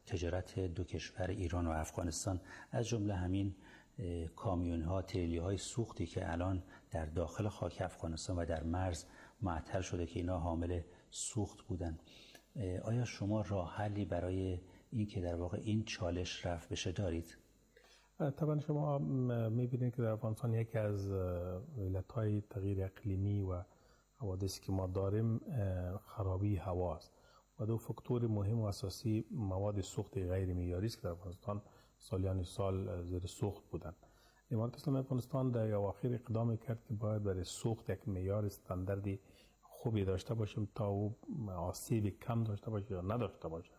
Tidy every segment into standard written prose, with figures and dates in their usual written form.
تجارت دو کشور ایران و افغانستان، از جمله همین کامیون‌ها، تریلی‌های سوختی که الان در داخل خاک افغانستان و در مرز معطل شده که اینا حامل سوخت بودن. آیا شما راه حلی برای این که در واقع این چالش رفع بشه دارید؟ طبعا شما می‌بینید که در افغانستان یکی از علتهای تغییر اقلیمی و حوادثی که ما داریم خرابی هوا است و دو فاکتور مهم و اساسی مواد سوخت غیر معیاری است که در افغانستان سالیان سال زیر سوخت بودند. امارت اسلامی افغانستان در اواخر اقدام کرد که باید برای سوخت یک معیار استانداردی خوبی داشته باشیم تا او آسیب کم داشته باشه یا نداشته باشه.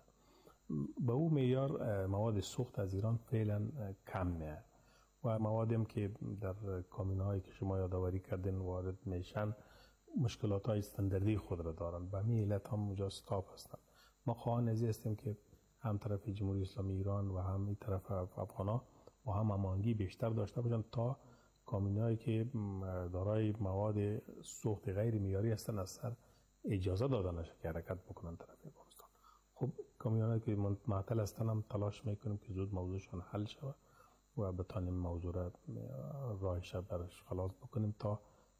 به او معیار مواد سوخت از ایران فعلا کم میاد و موادی که در کامیون‌هایی که شما یادآوری کردین وارد میشن مشکلات های استانداردی خود را دارند. به همین علت هم اونجا استاپ هستند. ما خواهان ازی هستیم که هم طرف جمهوری اسلامی ایران و هم این طرف افغانا با هم هماهنگی بیشتر داشته باشند تا کامیون‌هایی که دارای مواد سوخت غیر معیاری هستند از سر اجازه داده نشه که حرکت بکنن طرف افغانستان. خب کامیون‌هایی که معطل هستند هم تلاش میکنیم که زود موضوعشون حل شود و بتانیم موضوع را راهش برش خلاص بکنیم تا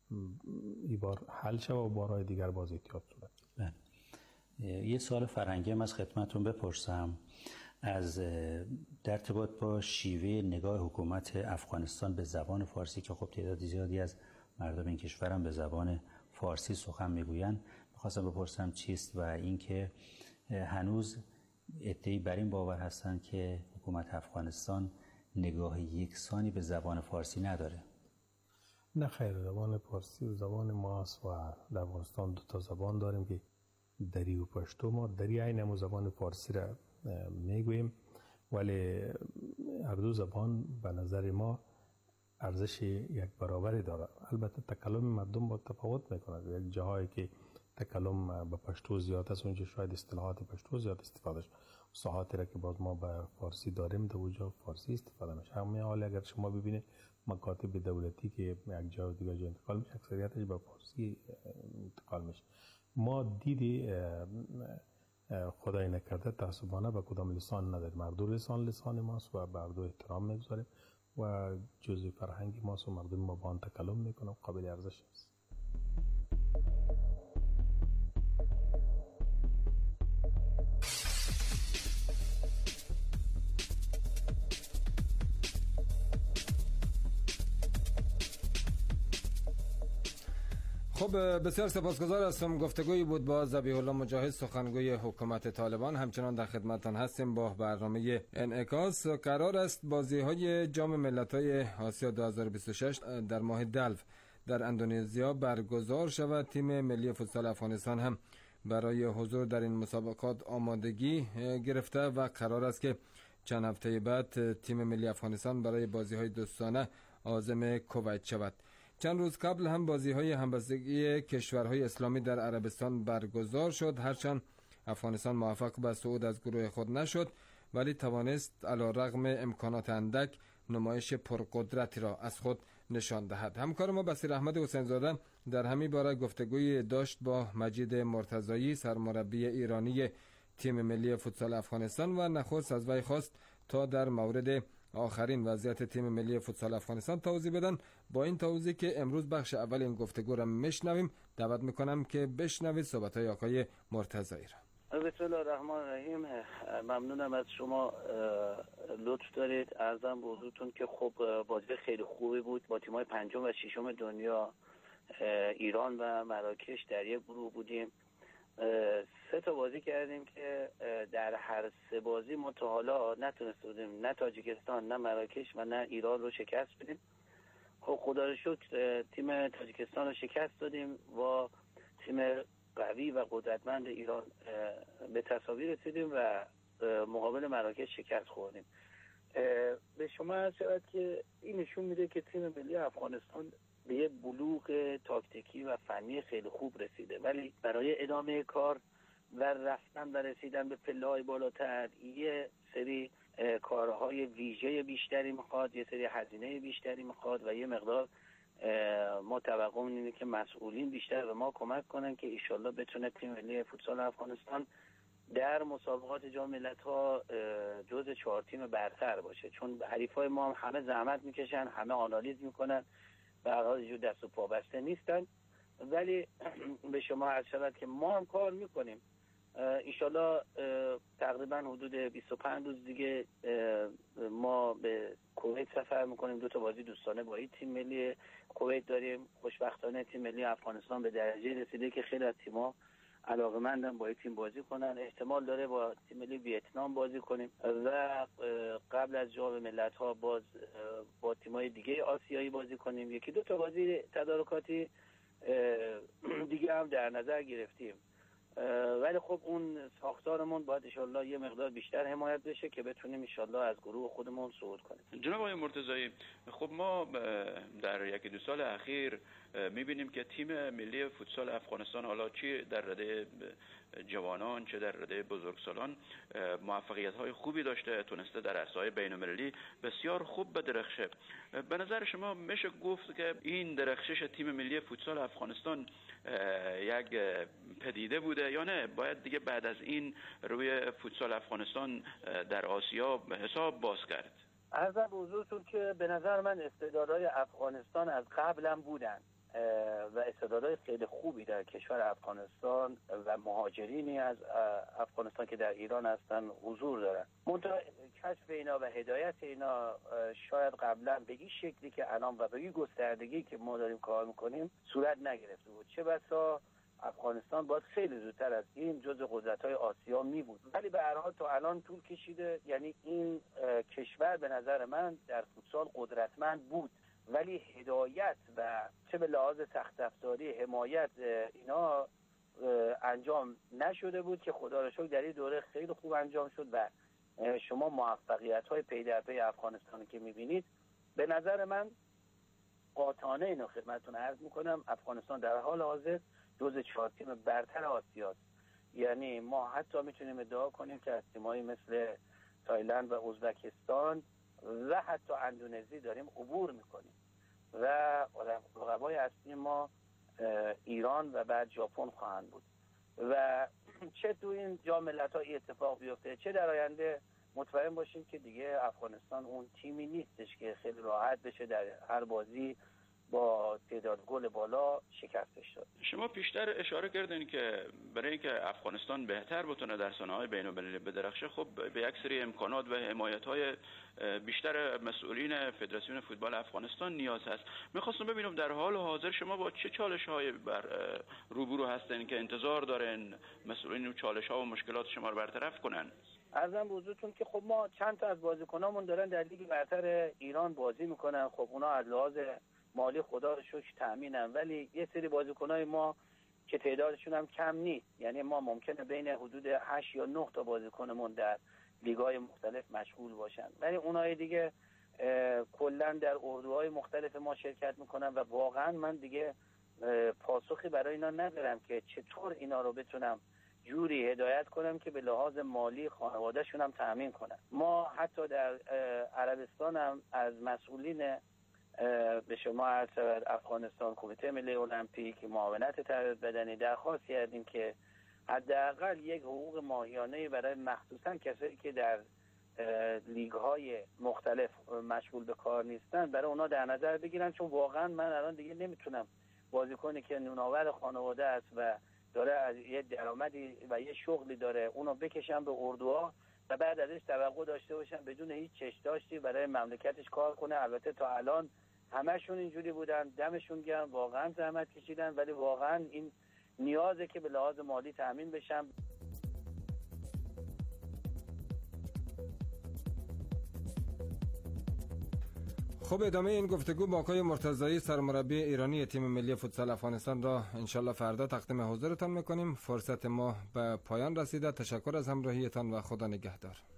این بار حل شود و بارهای دیگر باز احتیاط صورت. بله. یه سوال فرهنگی هم از خدمتتون بپرسم از در ارتباط با شیوه نگاه حکومت افغانستان به زبان فارسی که خب تعداد زیادی از مردم این کشور هم به زبان فارسی سخن میگویند، می‌خواستم بپرسم چیست و اینکه هنوز عده‌ای بر این باور هستند که حکومت افغانستان نگاه یکسانی به زبان فارسی نداره. نه خیر، زبان فارسی و زبان ماست و در افغانستان دو تا زبان داریم که دری و پشتو. ما دری عین زبان فارسی را میگوییم ولی هر دو زبان به نظر ما ارزش یک برابری داره. البته تکلم مردم با تفاوت میکنه. یک جاهایی که تکلم به پشتو زیاد است اونجا شاید اصطلاحات پشتو زیاد استفاده شد. ساعاتی را که باز ما به فارسی داریم در اونجا فارسی استفاده میشه. همین حال اگر شما ببینید مکاتب دولتی که یک جا دیگه جا انتقال میشه اکثریتش به فارسی انتقال میشه. ما دیدی خدای نکرده تعصبانه به کدام لسان نداریم. هر دو لسان ماست و بر دو احترام میگذاریم و جزء فرهنگ ماست و مردم ما با آن تکلم میکنه و قابل ارزش است. خب بسیار سپاسگزار هستم. گفتگویی بود با ذبیح الله مجاهد سخنگوی حکومت طالبان. همچنان در خدمتتان هستیم با برنامه انعکاس. قرار است بازی‌های جام ملت‌های آسیا 2026 در ماه دلو در اندونزیا برگزار شود. تیم ملی فوتسال افغانستان هم برای حضور در این مسابقات آمادگی گرفته و قرار است که چند هفته بعد تیم ملی افغانستان برای بازی‌های دوستانه عازم کویت شود. چند روز قبل هم بازی‌های همبستگی کشورهای اسلامی در عربستان برگزار شد. هرچند افغانستان موفق به صعود از گروه خود نشد ولی توانست علی‌رغم امکانات اندک نمایش پرقدرتی را از خود نشان دهد. همکار ما بصیر احمد حسین زاده در همین باره گفتگوی داشت با مجید مرتضایی سرمربی ایرانی تیم ملی فوتسال افغانستان و نخست از وی خواست تا در مورد آخرین وضعیت تیم ملی فوتسال افغانستان توضیح بدن. با این توضیح که امروز بخش اول این گفتگو را میشنویم دعوت میکنم که بشنوید صحبت‌های آقای مرتضایی را. بسم الله الرحمن الرحیم. ممنونم از شما، لطف دارید. عرضم به حضورتون که خب بازی خیلی خوبی بود با تیم‌های پنجم و ششم دنیا ایران و مراکش در یک گروه بودیم. 3 تا بازی کردیم که در هر 3 بازی ما تا حالا نتونسته بودیم نه تاجیکستان نه مراکش و نه ایران رو شکست بدیم. خب خدا رو شکر تیم تاجیکستان رو شکست دادیم و تیم قوی و قدرتمند ایران به تساوی رسیدیم و مقابل مراکش شکست خوردیم. به شما عرض شود که این نشون میده که تیم ملی افغانستان به یه بلوغ تاکتیکی و فنی خیلی خوب رسیده، ولی برای ادامه کار و رفتن و رسیدن به پله‌های بالاتر یه سری کارهای ویژه بیشتری میخواد، یه سری هزینه بیشتری میخواد و یه مقدار ما توقع اینه که مسئولین بیشتر به ما کمک کنن که ایشالله بتونه تیم ملی فوتسال افغانستان در مسابقات جام ملت‌ها جزء 4 تیم برتر باشه، چون حریفای ما همه زحمت میکشن، همه آنالیز میکنن، به هر حال دست و پا بسته نیستن. ولی به شما عرض شود که ما هم کار میکنیم. انشالله تقریبا حدود 25 روز دیگه ما به کویت سفر میکنیم. 2 تا بازی دوستانه با این تیم ملی کویت داریم. خوشبختانه تیم ملی افغانستان به درجه رسیده که خیلی از تیم‌ها علاقه‌مندن با این تیم بازی کنن. احتمال داره با تیم ملی ویتنام بازی کنیم و قبل از جام ملت‌ها باز با تیم‌های دیگه آسیایی بازی کنیم. 1-2 تا بازی تدارکاتی دیگه هم در نظر گرفتیم. ولی خب اون ساختارمون باید انشالله یه مقدار بیشتر حمایت بشه که بتونیم انشالله از گروه خودمون صعود کنیم. جناب آقای مرتضایی، خب ما در 1-2 سال اخیر میبینیم که تیم ملی فوتسال افغانستان، حالا چه در رده جوانان چه در رده بزرگسالان، موفقیت‌های خوبی داشته، تونسته در عرصه‌های بین‌المللی بسیار خوب بدرخشه. به نظر شما میشه گفت که این درخشش تیم ملی فوتسال افغانستان یک پدیده بوده یا نه باید دیگه بعد از این روی فوتسال افغانستان در آسیا حساب باز کرد؟ عرضم به حضورتون که به نظر من استعدادهای افغانستان از قبل هم بودن و استعدادهای خیلی خوبی در کشور افغانستان و مهاجرینی از افغانستان که در ایران هستن حضور دارن. منتها کشف اینا و هدایت اینا شاید قبلا به این شکلی که الان و به این گستردگی که ما داریم کار میکنیم صورت نگرفته بود. چه بسا افغانستان باید خیلی زودتر از این جزو قدرت‌های آسیا می بود، ولی به هر حال تا الان طول کشیده. یعنی این کشور به نظر من در فوتسال قدرتمند بود، ولی هدایت و چه به لحاظ سخت افزاری حمایت اینا انجام نشده بود که خدا را شکر در این دوره خیلی خوب انجام شد و شما موفقیت‌های پی در پی افغانستان که می‌بینید، به نظر من قاطعانه اینو خدمتتون عرض می‌کنم افغانستان در حال حاضر جزء 4 تیم برتر آسیاست. یعنی ما حتی میتونیم ادعا کنیم که از تیمایی مثل تایلند و ازبکستان و حتی اندونزی داریم عبور میکنیم و رقبای اصلی ما ایران و بعد ژاپن خواهند بود. و چه تو این جام ملت‌ها اتفاق بیفته چه در آینده، مطمئن باشیم که دیگه افغانستان اون تیمی نیستش که خیلی راحت بشه در هر بازی با تعداد گل بالا شکستش داد. شما پیشتر اشاره کردین که برای اینکه افغانستان بهتر بتونه در صحنه‌های بین‌المللی بدرخشه، خب به یک سری امکانات و حمایت‌های بیشتر مسئولین فدراسیون فوتبال افغانستان نیاز هست. می‌خواستم ببینم در حال حاضر شما با چه چالش‌هایی روبرو هستین که انتظار دارن مسئولین و چالش‌ها و مشکلات شما رو برطرف کنن؟ عرضم به حضورتون که خب ما چند تا از بازیکنامون دارن در لیگ برتر ایران بازی میکنن. خب اونا از لحاظ مالی خدا رو شکر تامینن، ولی یه سری بازیکنای ما که تعدادشون هم کم نیست، یعنی ما ممکنه بین حدود 8 یا 9 تا بازیکنمون در لیگ‌های مختلف مشغول باشن، ولی اونای دیگه کلا در اردوهای مختلف ما شرکت میکنن و واقعا من دیگه پاسخی برای اینا ندارم که چطور اینا رو بتونم جوری هدایت کنم که به لحاظ مالی خانواده‌شون هم تامین کنن. ما حتی در عربستان هم از مسئولین به شما عرض شود افغانستان کمیته ملی المپیک معاونت تربیت بدنی درخواست کردیم که حداقل یک حقوق ماهیانه برای مخصوصا کسایی که در لیگ‌های مختلف مشغول به کار نیستن برای اونا در نظر بگیرن، چون واقعا من الان دیگه نمیتونم بازیکنی که نونآور خانواده است و داره از یه درآمدی و یه شغلی داره اونو بکشم به اردوها و بعد ازش توقع داشته باشم بدون هیچ چشم‌داشتی برای مملکتش کار کنه. البته تا الان همشون اینجوری بودن، دمشون گرم، واقعا زحمت کشیدن، ولی واقعا این نیازه که به لحاظ مالی تامین بشن. خب ادامه این گفتگو با آقای مرتضایی سرمربی ایرانی تیم ملی فوتسال افغانستان را انشالله فردا تقدیم حضورتان میکنیم. فرصت ما به پایان رسیده. تشکر از همراهیتان و خدا نگهدار.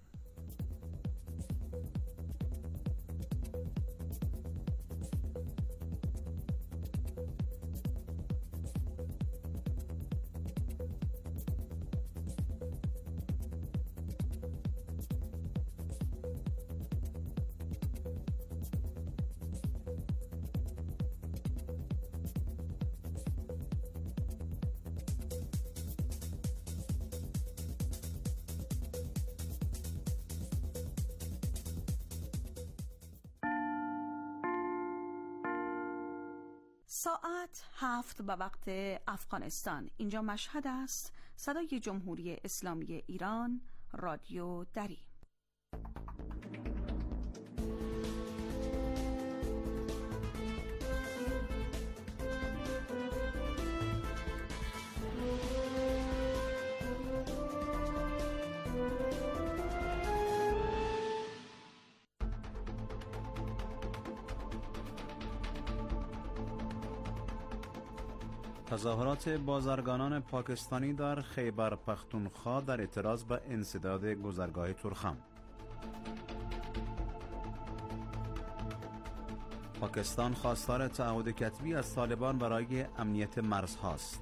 ساعت 7 به وقت افغانستان. اینجا مشهد است. صدای جمهوری اسلامی ایران، رادیو دری. تظاهرات بازرگانان پاکستانی در خیبر پختونخوا در اعتراض به انسداد گذرگاه تورخم. پاکستان خواستار تعهد کتبی از طالبان برای امنیت مرزهاست.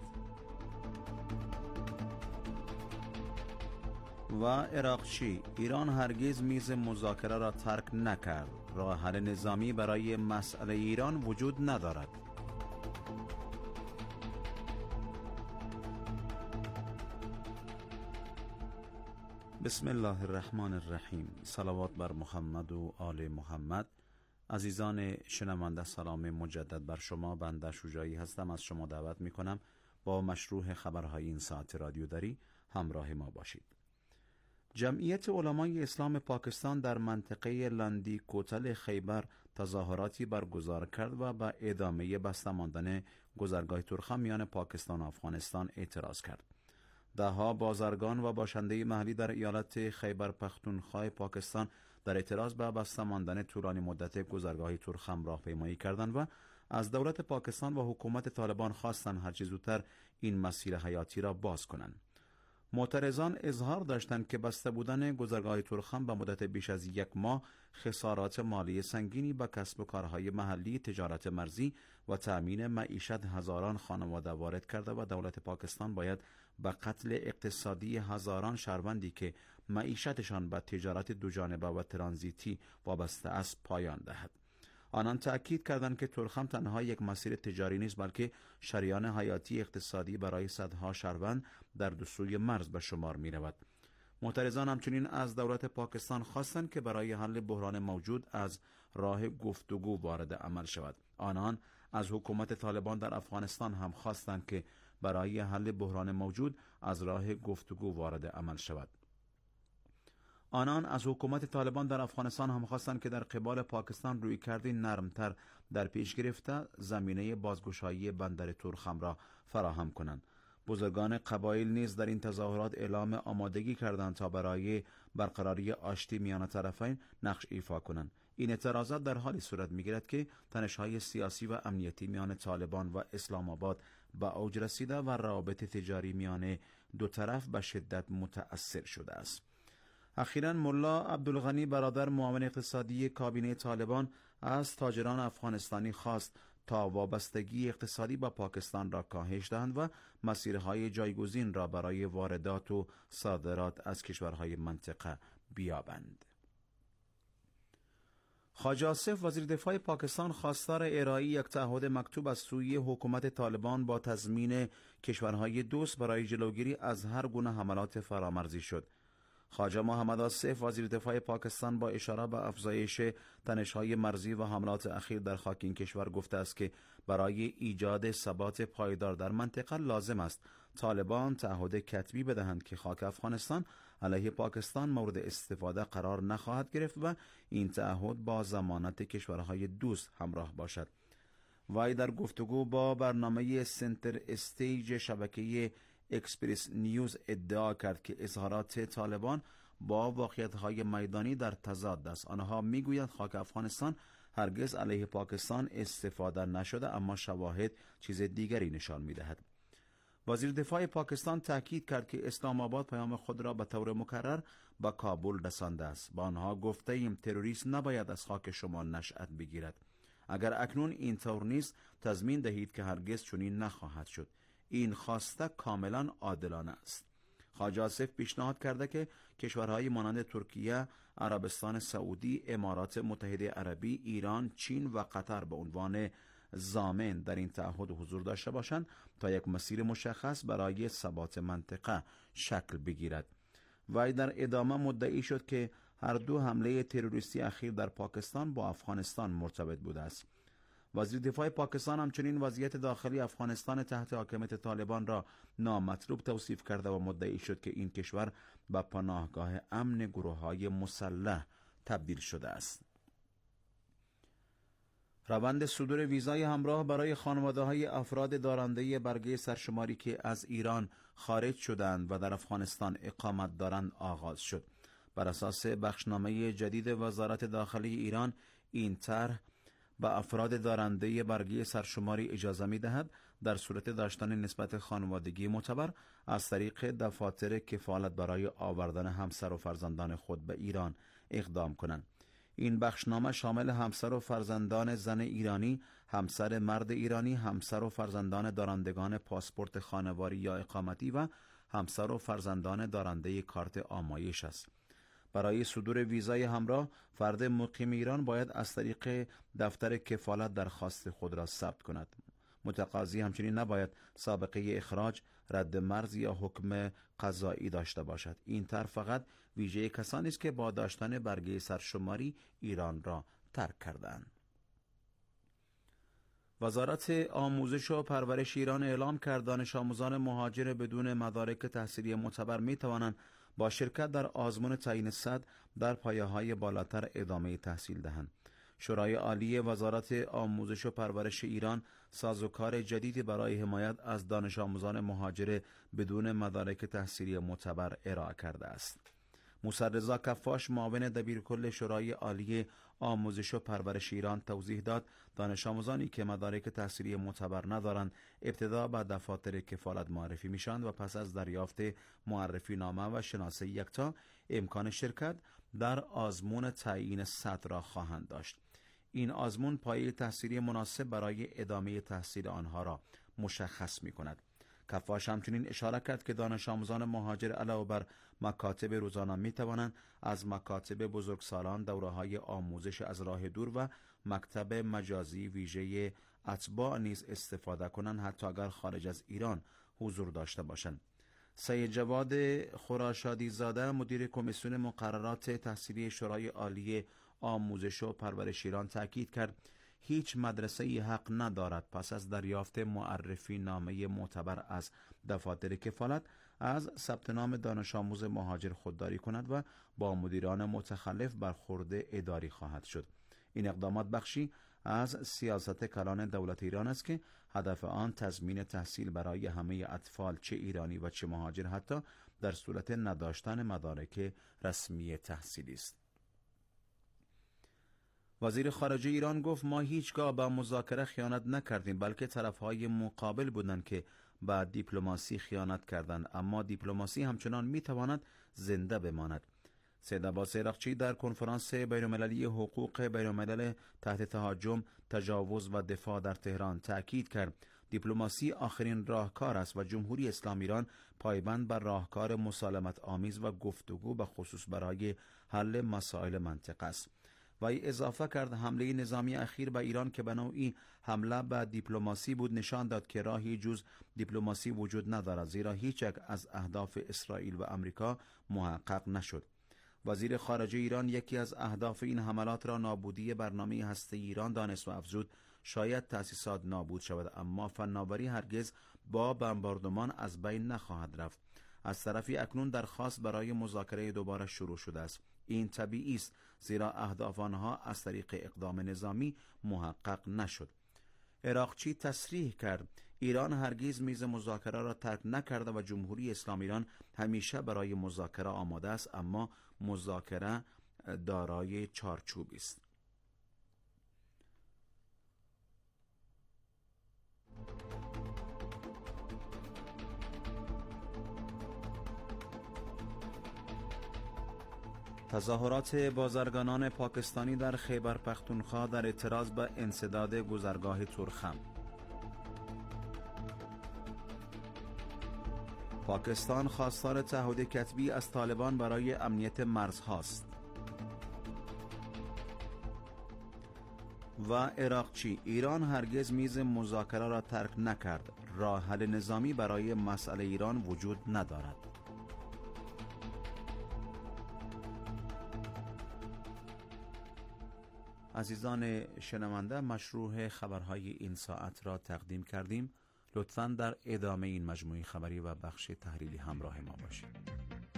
و عراقچی: ایران هرگز میز مذاکره را ترک نکرد. راه حل نظامی برای مسئله ایران وجود ندارد. بسم الله الرحمن الرحیم. صلوات بر محمد و آل محمد. عزیزان شنونده، سلام مجدد بر شما. بنده شجاعی هستم. از شما دعوت می کنم با مشروع خبرهای این ساعت رادیو دری همراه ما باشید. جمعیت علمای اسلام پاکستان در منطقه لندی کوتل خیبر تظاهراتی برگزار کرد و به ادامه بسته ماندن گذرگاه تورخم میان پاکستان و افغانستان اعتراض کرد. دهها بازرگان و باشنده محلی در ایالت خیبر پختونخوا پاکستان در اعتراض به بسته ماندن طولانی مدت گذرگاه تورخم راهپیمایی کردند و از دولت پاکستان و حکومت طالبان خواستند هرچه زودتر این مسیر حیاتی را باز کنند. معترضان اظهار داشتند که بسته بودن گذرگاه تورخم به مدت بیش از 1 ماه خسارات مالی سنگینی به کسب و کارهای محلی، تجارت مرزی و تأمین معیشت هزاران خانواده وارد کرده و دولت پاکستان باید به قتل اقتصادی هزاران شهروندی که معیشتشان به تجارت دوجانبه و ترانزیتی وابسته است پایان دهد. آنان تأکید کردند که تورخم تنها یک مسیر تجاری نیست، بلکه شریان حیاتی اقتصادی برای صدها شهروند در دو سوی مرز به شمار می رود. معترضان همچنین از دولت پاکستان خواستند که برای حل بحران موجود از راه گفتگو وارد عمل شود. آنان از حکومت طالبان در افغانستان هم خواستند که برای حل بحران موجود از راه گفتگو وارد عمل شود. آنان از حکومت طالبان در افغانستان هم خواستند که در قبال پاکستان رویکردی نرمتر در پیش گرفته زمینه بازگشایی بندر تورخم را فراهم کنند. بزرگان قبایل نیز در این تظاهرات اعلام آمادگی کردند تا برای برقراری آشتی میان طرفین نقش ایفا کنند. این اعتراضات در حالی صورت می‌گیرد که تنش‌های سیاسی و امنیتی میان طالبان و اسلام آباد به اوج رسیده و روابط تجاری میان دو طرف به شدت متأثر شده است. اخیراً ملا عبدالغنی برادر معاون اقتصادی کابینه طالبان از تاجران افغانستانی خواست تا وابستگی اقتصادی با پاکستان را کاهش دهند و مسیرهای جایگزین را برای واردات و صادرات از کشورهای منطقه بیابند. خواجه آصف وزیر دفاع پاکستان خواستار ارائه یک تعهد مکتوب از سوی حکومت طالبان با تضمین کشورهای دوست برای جلوگیری از هر گونه حملات فرامرزی شد. خواجه محمد آصف وزیر دفاع پاکستان با اشاره به افزایش تنش‌های مرزی و حملات اخیر در خاک این کشور گفته است که برای ایجاد ثبات پایدار در منطقه لازم است طالبان تعهد کتبی بدهند که خاک افغانستان علیه پاکستان مورد استفاده قرار نخواهد گرفت و این تعهد با ضمانت کشورهای دوست همراه باشد. وی در گفتگو با برنامه سنتر استیج شبکه اکسپرس نیوز ادعا کرد که اظهارات طالبان با واقعیت‌های میدانی در تضاد است. آنها میگویند خاک افغانستان هرگز علیه پاکستان استفاده نشده، اما شواهد چیز دیگری نشان می‌دهد. وزیر دفاع پاکستان تاکید کرد که اسلام آباد پیام خود را به طور مکرر به کابل رسانده است. با آنها گفته ایم تروریست نباید از خاک شما نشأت بگیرد. اگر اکنون این طور نیست تضمین دهید که هرگز چنین نخواهد شد. این خواسته کاملا عادلانه است. خواجه آصف پیشنهاد کرده که کشورهای مانند ترکیه، عربستان سعودی، امارات متحده عربی، ایران، چین و قطر به عنوان ضامن در این تعهد حضور داشته باشند تا یک مسیر مشخص برای ثبات منطقه شکل بگیرد. وی در ادامه مدعی شد که هر دو حمله تروریستی اخیر در پاکستان با افغانستان مرتبط بوده است. وزیر دفاع پاکستان همچنین وضعیت داخلی افغانستان تحت حاکمیت طالبان را نامطلوب توصیف کرده و مدعی شد که این کشور به پناهگاه امن گروه‌های مسلح تبدیل شده است. روند صدور ویزای همراه برای خانواده‌های افراد دارنده برگه سرشماری که از ایران خارج شدند و در افغانستان اقامت دارند آغاز شد. بر اساس بخشنامه جدید وزارت داخلی ایران، این طرح به افراد دارنده برگه سرشماری اجازه می‌دهد در صورت داشتن نسبت خانوادگی معتبر از طریق دفاتر کفالت برای آوردن همسر و فرزندان خود به ایران اقدام کنند. این بخشنامه شامل همسر و فرزندان زن ایرانی، همسر مرد ایرانی، همسر و فرزندان دارندگان پاسپورت خانواری یا اقامتی و همسر و فرزندان دارنده کارت آمایش است. برای صدور ویزای همراه، فرد مقیم ایران باید از طریق دفتر کفالت درخواست خود را ثبت کند. متقاضی همچنین نباید سابقه اخراج، رد مرز یا حکم قضایی داشته باشد. این طرح فقط ویژه کسانی است که با داشتن برگه سرشماری ایران را ترک کردند. وزارت آموزش و پرورش ایران اعلام کرد دانش آموزان مهاجر بدون مدارک تحصیلی معتبر می توانند با شرکت در آزمون تعیین سد در پایه‌های بالاتر ادامه تحصیل دهند. شورای عالی وزارت آموزش و پرورش ایران سازوکار جدیدی برای حمایت از دانش آموزان مهاجر بدون مدارک تحصیلی معتبر ارائه کرده است. موسی رضا کفاش، معاون دبیرکل شورای عالی آموزش و پرورش ایران توضیح داد دانش آموزانی که مدارک تحصیلی معتبر ندارند ابتدا به دفاتر کفالت معرفی میشند و پس از دریافت معرفی نامه و شناسه یکتا امکان شرکت در آزمون تعیین سطح را خواهند داشت. این آزمون پایه تحصیلی مناسب برای ادامه تحصیل آنها را مشخص می کند. کفاش همچنین اشاره کرد که دانش آموزان مهاجر علاوه بر مکاتب روزانه می توانند از مکاتب بزرگسالان، دوره‌های آموزش از راه دور و مکتب مجازی ویژه اتباع نیز استفاده کنند، حتی اگر خارج از ایران حضور داشته باشند. سید جواد خراشادی زاده، مدیر کمیسیون مقررات تحصیلی شورای عالی آموزش و پرورش ایران تاکید کرد هیچ مدرسه‌ای حق ندارد پس از دریافت معرفی نامه معتبر از دفاتر کفالت از ثبت نام دانش آموز مهاجر خودداری کند و با مدیران متخلف برخورد اداری خواهد شد. این اقدامات بخشی از سیاست کلان دولت ایران است که هدف آن تضمین تحصیل برای همه اطفال، چه ایرانی و چه مهاجر، حتی در صورت نداشتن مدارک رسمی تحصیلی است. وزیر خارجه ایران گفت ما هیچگاه به مذاکره خیانت نکردیم، بلکه طرفهای مقابل بودند که به دیپلماسی خیانت کردند، اما دیپلماسی همچنان میتواند زنده بماند. سید عباس عراقچی در کنفرانس بین‌المللی حقوق بین‌الملل تحت تهاجم، تجاوز و دفاع در تهران تأکید کرد دیپلماسی آخرین راهکار است و جمهوری اسلامی ایران پایبند بر راهکار مسالمت آمیز و گفتگو به خصوص برای حل مسائل منطقه است. و اضافه کرد حمله نظامی اخیر به ایران که به نوعی حمله به دیپلماسی بود نشان داد که راهی جز دیپلماسی وجود ندارد، زیرا هیچ یک از اهداف اسرائیل و آمریکا محقق نشد. وزیر خارجه ایران یکی از اهداف این حملات را نابودی برنامه هسته‌ای ایران دانست و افزود شاید تأسیسات نابود شود اما فناوری هرگز با بمباردمان از بین نخواهد رفت. از طرفی اکنون درخواست برای مذاکره دوباره شروع شده است. این طبیعی است زیرا اهداف آنها از طریق اقدام نظامی محقق نشد. عراقچی تصریح کرد ایران هرگز میز مذاکره را ترک نکرده و جمهوری اسلامی ایران همیشه برای مذاکره آماده است، اما مذاکره دارای چارچوبی است. تظاهرات بازرگانان پاکستانی در خیبر پختونخوا در اعتراض به انسداد گذرگاه تورخم. پاکستان خواستار تعهد کتبی از طالبان برای امنیت مرزهاست. و عراقچی ایران هرگز میز مذاکره را ترک نکرد، راه حل نظامی برای مسئله ایران وجود ندارد. عزیزان شنونده، مشروع خبرهای این ساعت را تقدیم کردیم. لطفاً در ادامه این مجموعه خبری و بخش تحلیلی همراه ما باشید.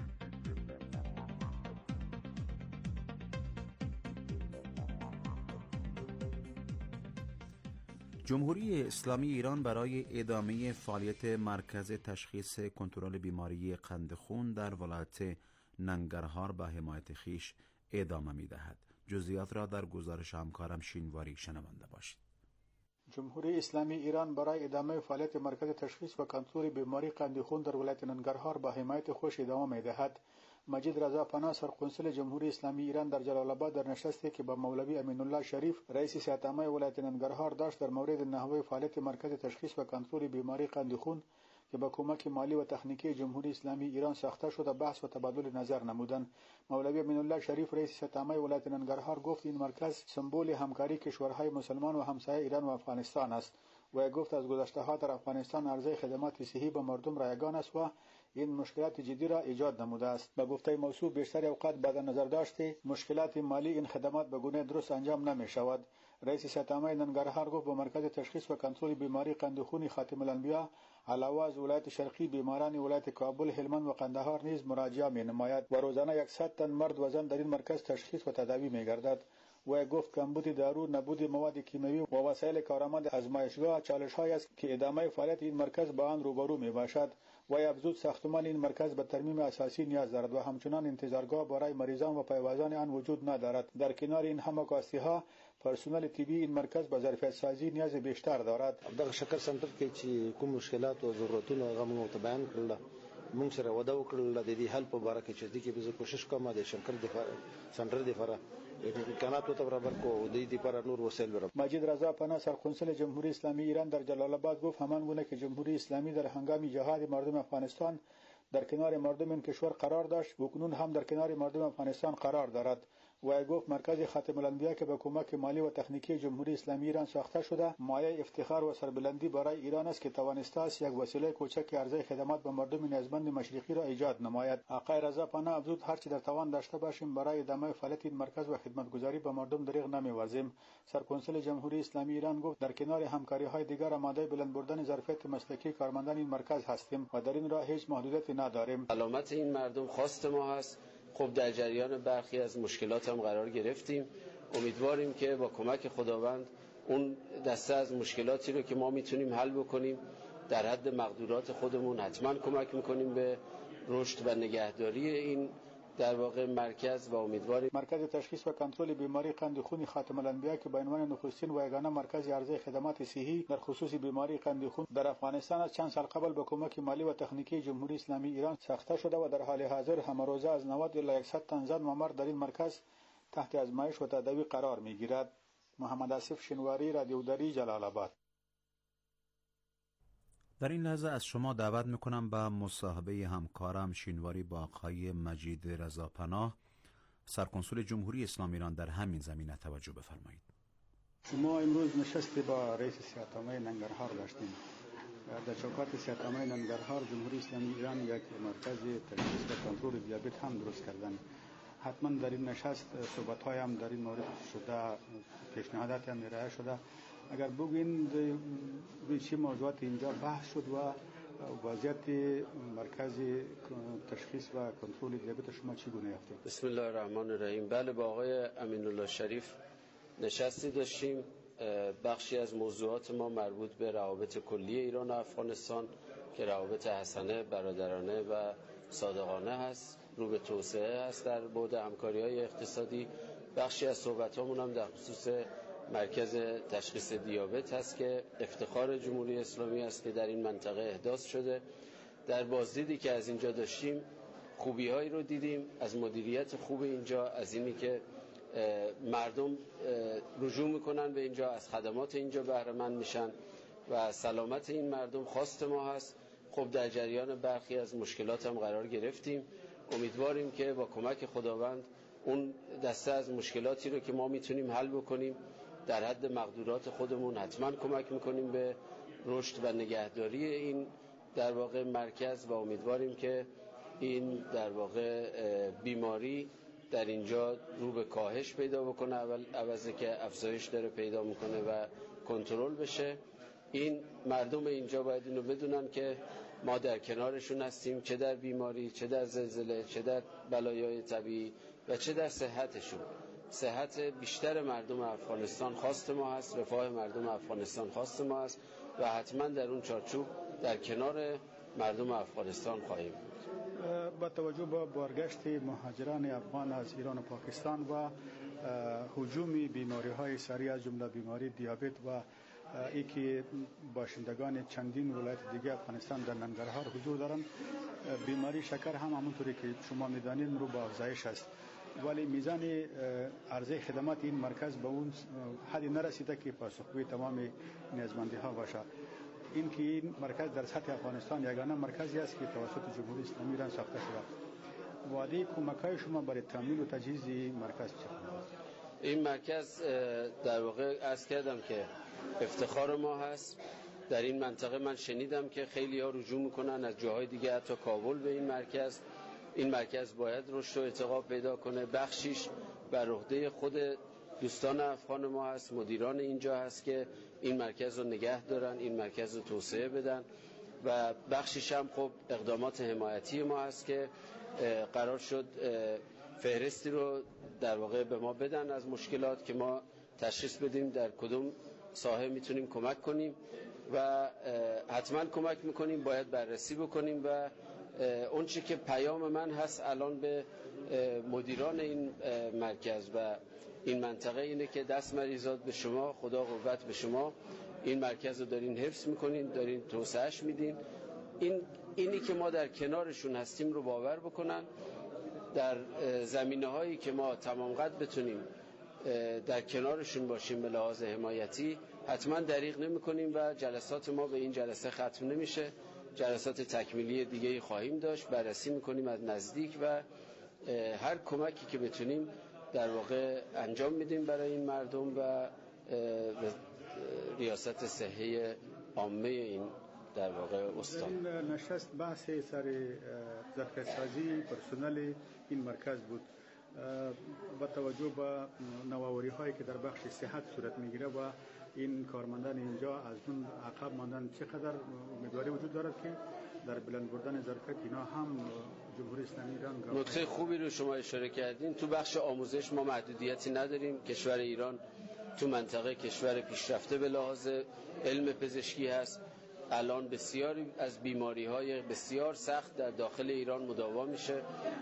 جمهوری اسلامی ایران برای ادامه فعالیت مرکز تشخیص کنترل بیماری قند خون در ولایت ننگرهار به حمایت خویش ادامه می‌دهد. جزئیات را در گزارش همکارم شینواری شنونده باشید. جمهوری اسلامی ایران برای ادامه فعالیت مرکز تشخیص و کنترل بیماری قند خون در ولایت ننگرهار به حمایت خویش ادامه می‌دهد. مجید رضا پناه سرقنصل جمهوری اسلامی ایران در جلال آباد در نشستی که با مولوی امین الله شریف رئیس سیاحت عامه ولایت ننگرهار داشت در مورد نحوه فعالیت مرکز تشخیص و کنترل بیماری قند خون که با کمک مالی و تکنیکی جمهوری اسلامی ایران ساخته شده بحث و تبادل نظر نمودند. مولوی امین الله شریف رئیس سیاحت عامه ولایت ننگرهار گفت این مرکز سمبل همکاری کشورهای مسلمان و همسایه ایران و افغانستان است و گفت از گذشته ها در افغانستان عرضه خدمات صحی به مردم رایگان است و این مشکلات جدی را ایجاد نموده است. به گفته موضوع بیشتر اوقات بعد نظر داشته مشکلات مالی این خدمات به گونه درست انجام نمی شود. رئیس سیاحت عامه ننگرهار گفت با مرکز تشخیص و کنترل بیماری قند خون خاتم الانبیا علاوه از ولایت شرقی بیماران ولایت کابل، هلمند و قندهار نیز مراجعه می نماید و روزانه 100 تن مرد و زن در این مرکز تشخیص و تداوی می گردد. و گفت کمبود دارو، نبود مواد کیمیایی و وسایل کارآمد آزمایشگاه چالش‌هایی است که ادامه فعالیت این مرکز با آن روبرو می باشد. و افزود ساختمان این مرکز به ترمیم اساسی نیاز دارد و همچنان انتظارگاه برای مریضان و پیوازان آن وجود ندارد. در کنار این همه کاستی‌ها پرسنل طبی این مرکز به ظرفیت سازی نیاز بیشتر دارد. دغه شکر سنټر کې چې کوم مشکلات او ضرورتونه هغه موږ ته بیان کړل، موږ سره وده وکړل د دې حل په اړه کې چې د کې به کوشش کوم د شکر د سنټر د لپاره امکانات ته برابر کو د دې لپاره نور وسایل برابر. مجید رضا پناه سرقنصل جمهوری اسلامی ایران در جلال آباد گفت همان گونه که جمهوری اسلامی در هنگام جهاد مردم افغانستان در کنار مردم این کشور قرار داشت و اکنون هم در کنار مردم افغانستان قرار دارد. و گفت مرکز خاتم الانبیا که با کمک مالی و تکنیکی جمهوری اسلامی ایران ساخته شده مایه افتخار و سربلندی برای ایران است که توانسته است یک وسیله کوچک عرضه خدمات به مردم نیازمند مشرقی را ایجاد نماید. آقای رضا پناه افزود هرچی در توان داشته باشیم برای ادامه فعالیت این مرکز و خدمتگزاری به مردم دریغ نمی‌ورزیم. سرقنصل جمهوری اسلامی ایران گفت در کنار همکاری‌های دیگر آماده بلند بردن ظرفیت مسلکی کارمندان این مرکز هستیم و در این راه هیچ محدودیتی نداریم. سلامت این مردم خواست ما است. خب در جریان برخی از مشکلات هم قرار گرفتیم. امیدواریم که با کمک خداوند اون دسته از مشکلاتی رو که ما میتونیم حل بکنیم در حد مقدورات خودمون حتما کمک میکنیم به رشد و نگهداری این در واقع مرکز و امیدواریم مرکز تشخیص و کنترل بیماری قند خون خاتم الانبیا که به عنوان نخستین و یگانه مرکز عرضه خدمات صحی در خصوص بیماری قند خون در افغانستان از چند سال قبل با کمک مالی و تکنیکی جمهوری اسلامی ایران ساخته شده و در حال حاضر همروزه از 90 الی 100 تن زن و مرد در این مرکز تحت آزمایش و تداوی قرار میگیرد. محمد آصف شینواری، رادیو دری، جلال آباد. در این لحظه از شما دعوت میکنم به مصاحبه همکارم شینواری با آقای مجید رضا پناه سرقنصل جمهوری اسلامی ایران در همین زمینه توجه بفرمایید. ما امروز نشستی با رئیس سیاحت عامه ننگرهار داشتیم. در چوکات سیاحت عامه ننگرهار جمهوری اسلامی ایران یک مرکز تشخیص و کنترل دیابت هم درست کردن. حتما در این نشست صحبت‌های هم در این مورد شده، پیشنهادات هم ارائه شده. اگر بگوین چه موضوعات اینجا بحث شد و وضعیت مرکز تشخیص و کنترل دیابت شما چگونه یافتید؟ بسم الله الرحمن الرحیم. بله، با آقای امین الله شریف نشستی داشتیم. بخشی از موضوعات ما مربوط به روابط کلی ایران و افغانستان که روابط حسنه، برادرانه و صادقانه هست، رو به توسعه هست در بعد همکاری‌های اقتصادی. بخشی از صحبت‌هامون هم در خصوص مرکز تشخیص دیابت هست که افتخار جمهوری اسلامی است که در این منطقه احداث شده. در بازدیدی که از اینجا داشتیم خوبی‌هایی رو دیدیم از مدیریت خوب اینجا، از اینی که مردم رجوع میکنن به اینجا، از خدمات اینجا بهره مند میشن و سلامت این مردم خواست ما هست. خب در جریان برخی از مشکلات هم قرار گرفتیم. امیدواریم که با کمک خداوند اون دسته از مشکلاتی رو که ما میتونیم حل بکنیم در حد مقدورات خودمون حتما کمک میکنیم به رشد و نگهداری این در واقع مرکز و امیدواریم که این در واقع بیماری در اینجا رو به کاهش پیدا بکنه عوضی که افزایش داره پیدا میکنه و کنترل بشه. این مردم اینجا باید اینو بدونن که ما در کنارشون هستیم، چه در بیماری، چه در زلزله، چه در بلایای طبیعی و چه در صحتشون. صحت بیشتر مردم افغانستان خواست ما هست، رفاه مردم افغانستان خواست ما هست و حتما در اون چارچوب در کنار مردم افغانستان خواهیم بود. با توجه به بازگشت مهاجران افغان از ایران و پاکستان و هجوم بیماری‌های سریع از جمله بیماری دیابت و ای که باشندگان چندین ولایت دیگه افغانستان در ننگرهار حضور دارند، بیماری شکر هم همونطوری که شما می‌دانید رو به افزایش است، ولی میزان عرضه خدمات این مرکز به اون حدی نرسیده که پاسخگوی تمام نیازمندی‌ها باشه. این که این مرکز در سطح افغانستان یگانه مرکزی است که توسط جمهوری اسلامی ایران ساخته شده. وعده کمک‌های شما برای تامین و تجهیز این مرکز چه است؟ این مرکز در واقع عرض کردم که افتخار ما هست. در این منطقه من شنیدم که خیلی ها رجوع میکنن از جاهای دیگه، حتی کابل، به این مرکز. این مرکز باید رشد و ارتقا پیدا کنه. بخشیش بر عهده خود دوستان افغان ما هست، مدیران اینجا هست که این مرکز رو نگه دارن، این مرکز رو توسعه بدن و بخشیش هم خب اقدامات حمایتی ما هست که قرار شد فهرستی رو در واقع به ما بدن از مشکلات که ما تشخیص بدیم در کدوم ساحه میتونیم کمک کنیم و حتما کمک میکنیم، باید بررسی بکنیم و اون چی که پیام من هست الان به مدیران این مرکز و این منطقه اینه که دست مریزاد به شما، خدا قوت به شما. این مرکز رو دارین حفظ میکنین، دارین توسعهش میدین. اینی که ما در کنارشون هستیم رو باور بکنن. در زمینه هایی که ما تمام قد بتونیم در کنارشون باشیم به لحاظ حمایتی، حتما دریغ نمی کنیم و جلسات ما به این جلسه ختم نمیشه. جلسات تکمیلی دیگه خواهیم داشت، بررسی میکنیم از نزدیک و هر کمکی که بتونیم در واقع انجام میدیم برای این مردم و ریاست صحی عامه این در واقع استان. این نشست بحث سر ظرفیت‌سازی پرسنل این مرکز بود. با توجه به نوآوری هایی که در بخش صحت صورت میگیره و این کارمندان اینجا از اون عقب ماندن، چقدر امیدواری وجود دارد که در بلند بردن ظرفیت اینا هم جمهوری اسلامی ایران؟ نکته خوبی رو شما اشاره کردین. تو بخش آموزش ما محدودیتی نداریم. کشور ایران تو منطقه کشور پیشرفته به لحاظ علم پزشکی هست. الان بسیاری از بیماری‌های بسیار سخت در داخل ایران مداوا میشه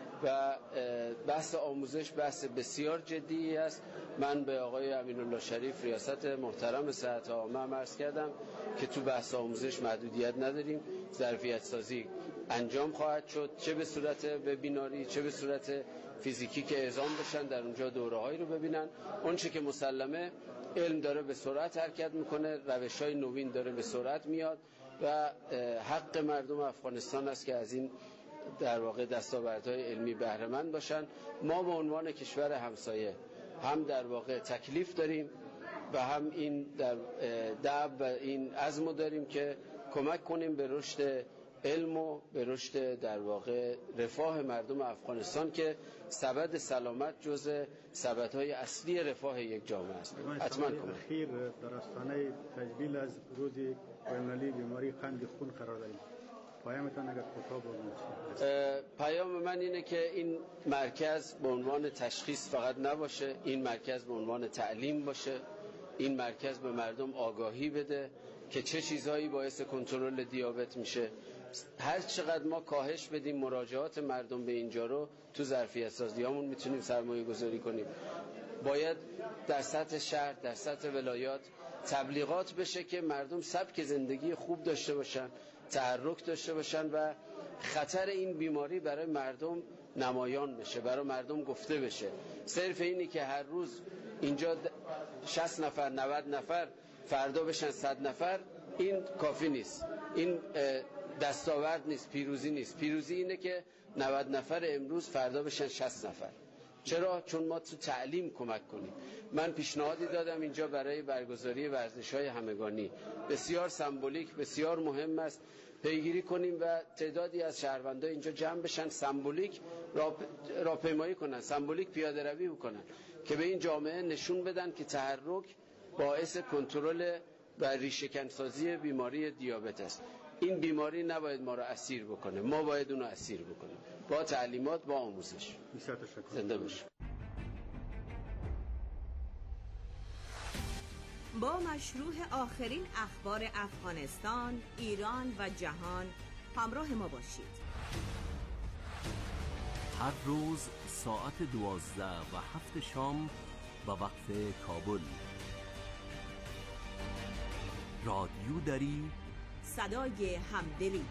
و بحث آموزش بحث بسیار جدی است. من به آقای امین‌الله شریف ریاست محترم صحت عامه عرض کردم که تو بحث آموزش محدودیت نداریم. ظرفیت سازی انجام خواهد شد، چه به صورت وبیناری چه به صورت فیزیکی که اعزام بشن در اونجا دوره‌هایی رو ببینن. اون چه که مسلمه علم داره به سرعت حرکت میکنه، روش‌های نوین داره به سرعت میاد و حق مردم افغانستان است که از این در واقع دستاوردهای علمی بهره مند باشن. ما به عنوان کشور همسایه هم در واقع تکلیف داریم و هم این در دعو و این عزم داریم که کمک کنیم به رشد علم و به رشد در واقع رفاه مردم افغانستان که سبد سلامت جزء سبدهای اصلی رفاه یک جامعه است. حتما کمک. اخیر در آستانه تجلیل از روز بین‌المللی بیماری قند خون قرار داریم. پیامتان اگر کوتاه بگویید. پیام من اینه که این مرکز به عنوان تشخیص فقط نباشه، این مرکز به عنوان تعلیم باشه، این مرکز به مردم آگاهی بده که چه چیزهایی باعث کنترل دیابت میشه. هر چقدر ما کاهش بدیم مراجعات مردم به اینجا رو تو ظرفیت سازیامون میتونیم سرمایه گذاری کنیم. باید در سطح شهر، در سطح ولایات تبلیغات بشه که مردم سبک زندگی خوب داشته باشن، تحرک داشته باشن و خطر این بیماری برای مردم نمایان بشه، برای مردم گفته بشه. صرف اینی که هر روز اینجا 60 نفر 90 نفر فردا بشن 100 نفر، این کافی نیست، این دستاورد نیست، پیروزی نیست. پیروزی اینه که 90 نفر امروز فردا بشن 60 نفر. چرا؟ چون ما تو تعلیم کمک کنیم. من پیشنهادی دادم اینجا برای برگزاری ورزش‌های همگانی، بسیار سمبولیک، بسیار مهم است. پیگیری کنیم و تعدادی از شهروندان اینجا جمع بشن، سمبولیک راهپیمایی کنن، سمبولیک پیاده روی بکنن که به این جامعه نشون بدن که تحرک باعث کنترل و ریشه‌کنسازی بیماری دیابت است. این بیماری نباید ما را اسیر بکنه، ما باید اون رو اسیر بکنیم با تعلیمات، با آموزش. زنده باشیم. با مشروع آخرین اخبار افغانستان، ایران و جهان همراه ما باشید. هر روز ساعت 12 و 7 شام به وقت کابل. رادیو دری، صدای همدلی.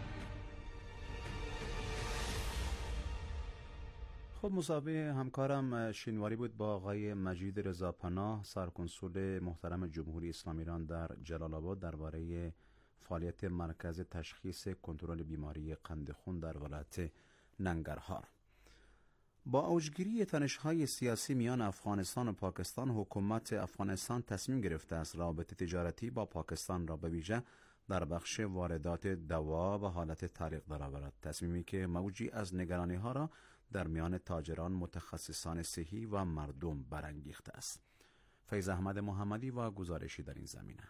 خب مصاحبه همکارم شینواری بود با آقای مجید رضاپناه، سرکنسول محترم جمهوری اسلامی ایران در جلال آباد درباره فعالیت مرکز تشخیص کنترل بیماری قند خون در ولایت ننگرهار. با اوجگیری تنش‌های سیاسی میان افغانستان و پاکستان، حکومت افغانستان تصمیم گرفته است روابط تجارتی با پاکستان را به ویژه در بخش واردات دوا به حالت تعلیق درآورد. تصمیمی که موجی از نگرانی‌ها را در میان تاجران، متخصصان صحی و مردم برانگیخته است. فیض احمد محمدی و گزارشی در این زمینه.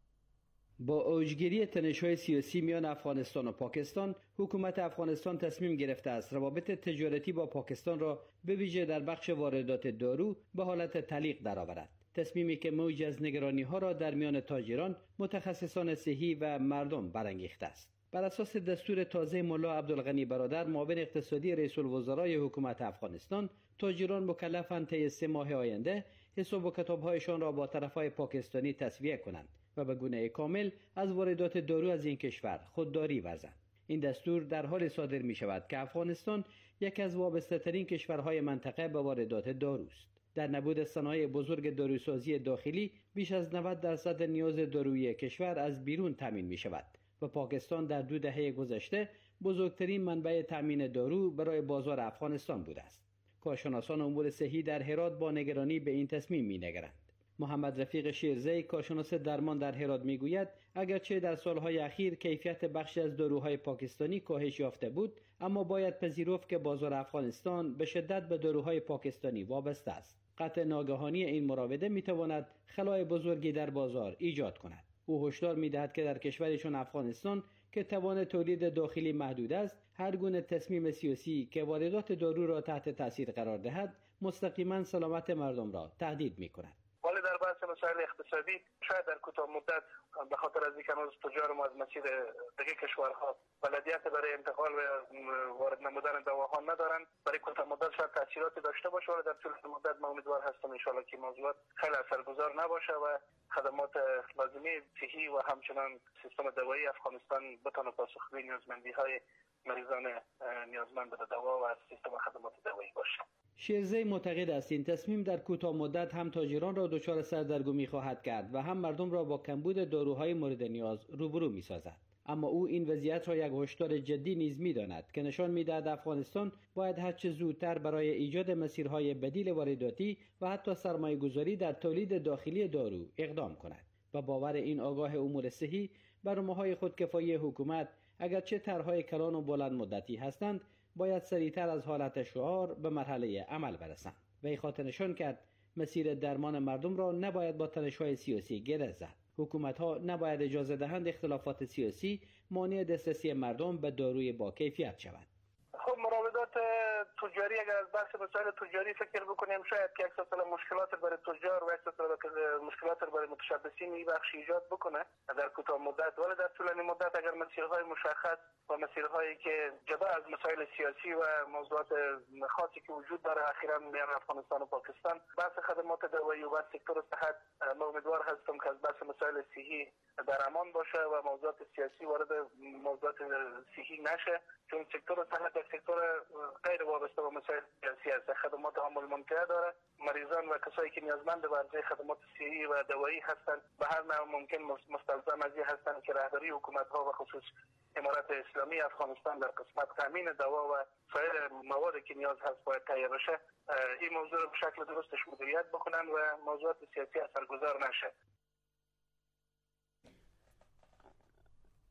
با اوجگیری تنش‌های سیاسی میان افغانستان و پاکستان، حکومت افغانستان تصمیم گرفته است روابط تجارتی با پاکستان را به ویژه در بخش واردات دارو به حالت تعلیق درآورد. تصمیمی که موج از نگرانی‌ها را در میان تاجران، متخصصان صحی و مردم برانگیخته است. بر اساس دستور تازه ملا عبدالغنی برادر، معاون اقتصادی رئیس الوزرای حکومت افغانستان، تاجران مکلفند طی 3 ماه آینده حساب و کتاب‌هایشان را با طرف‌های پاکستانی تسویه کنند و به گونه کامل از واردات دارو از این کشور خودداری ورزند. این دستور در حال صادر می شود که افغانستان یکی از وابسته‌ترین کشورهای منطقه به واردات داروست. در نبود صنایع بزرگ داروسازی داخلی، بیش از 90% نیاز دارویی کشور از بیرون تامین می شود و پاکستان در 2 دهه گذشته بزرگترین منبع تامین دارو برای بازار افغانستان بوده است. کارشناسان امور صحی در هرات با نگرانی به این تصمیم می‌نگرند. محمد رفیق شیرزی، کارشناس درمان در هرات میگوید اگرچه در سالهای اخیر کیفیت بخشی از داروهای پاکستانی کاهش یافته بود، اما باید پذیرفت که بازار افغانستان به شدت به داروهای پاکستانی وابسته است. قطع ناگهانی این مراوده میتواند خلای بزرگی در بازار ایجاد کند. او هشدار میدهد که در کشورشون افغانستان که توان تولید داخلی محدود است، هر گونه تصمیم سیاسی که واردات دارو را تحت تاثیر قرار دهد، مستقیما سلامت مردم را تهدید میکند. ولی در بحث مسائل اقتصادی شاید در کوتاه مدت به خاطر از اینکه هنوز تجار ما از مسیر دیگه کشورها بلدیت برای انتقال و وارد نمودن دواها ندارن، برای کوتاه مدت شاید تاثیراتی داشته باشه، ولی در طول مدت ما امیدوار هستم ان شاءالله که موضوعات خیلی اثرگذار نباشه و خدمات لازمه صحی و همچنان سیستم دوایی افغانستان بتونه پاسخگوی نیازمندی‌های مریضان نیازمند به دوا و سیستم خدمات دوایی باشه. شیرزی معتقد است این تصمیم در کوتاه مدت هم تاجران را دچار سردرگمی خواهد کرد و هم مردم را با کمبود داروهای مورد نیاز روبرو می‌سازد. اما او این وضعیت را یک هشدار جدی نیز می‌داند که نشان می‌دهد افغانستان باید هرچه زودتر برای ایجاد مسیرهای بدیل وارداتی و حتی سرمایه‌گذاری در تولید داخلی دارو اقدام کند. و باور این آگاه امور صحی، برنامه‌های خودکفایی حکومت اگرچه طرح‌های کلان و بلند مدتی هستند، باید سریعتر از حالت شعار به مرحله عمل برسند. و این خاطر نشان کرد مسیر درمان مردم را نباید با تنش‌های سیاسی گره زد. حکومت‌ها نباید اجازه دهند اختلافات سیاسی مانع دسترسی مردم به داروی با کیفیت شود. خب مراودات تجاری، اگر از بحث مسائل تجاری فکر بکنیم، شاید که اکثر مشکلات برای تجار و اکثر مشکلات برای متشبثین این بخش ایجاد بکنه در کوتاه مدت، ولی در طولانی مدت اگر مسیرهای مشخص و مسیرهایی که جدا از مسائل سیاسی و موضوعات خاصی که وجود داره اخیراً میان افغانستان و پاکستان، بحث خدمات دوایی و بحث سکتور صحت، ما امیدوار هستم که از بحث مسائل صحی در امان باشه و موضوعات سیاسی وارد موضوعات صحی نشه، چون سکتور صحت یک سکتور غیر وابسته به مسائل سیاسی است. خدمات عام الممکنه داره، مریضان و کسایی که نیازمند به عرضه خدمات صحی و دوایی هستند به هر نحو ممکن مستلزم از این هستند که رهبری حکومت ها و خصوص امارات اسلامی افغانستان در قسمت تامین دوا و سایر موادی که نیاز هست باید تهیه بشه، این موضوع رو به شکل درستش مدیریت بکنن و موضوعات سیاسی اثرگذار نشه.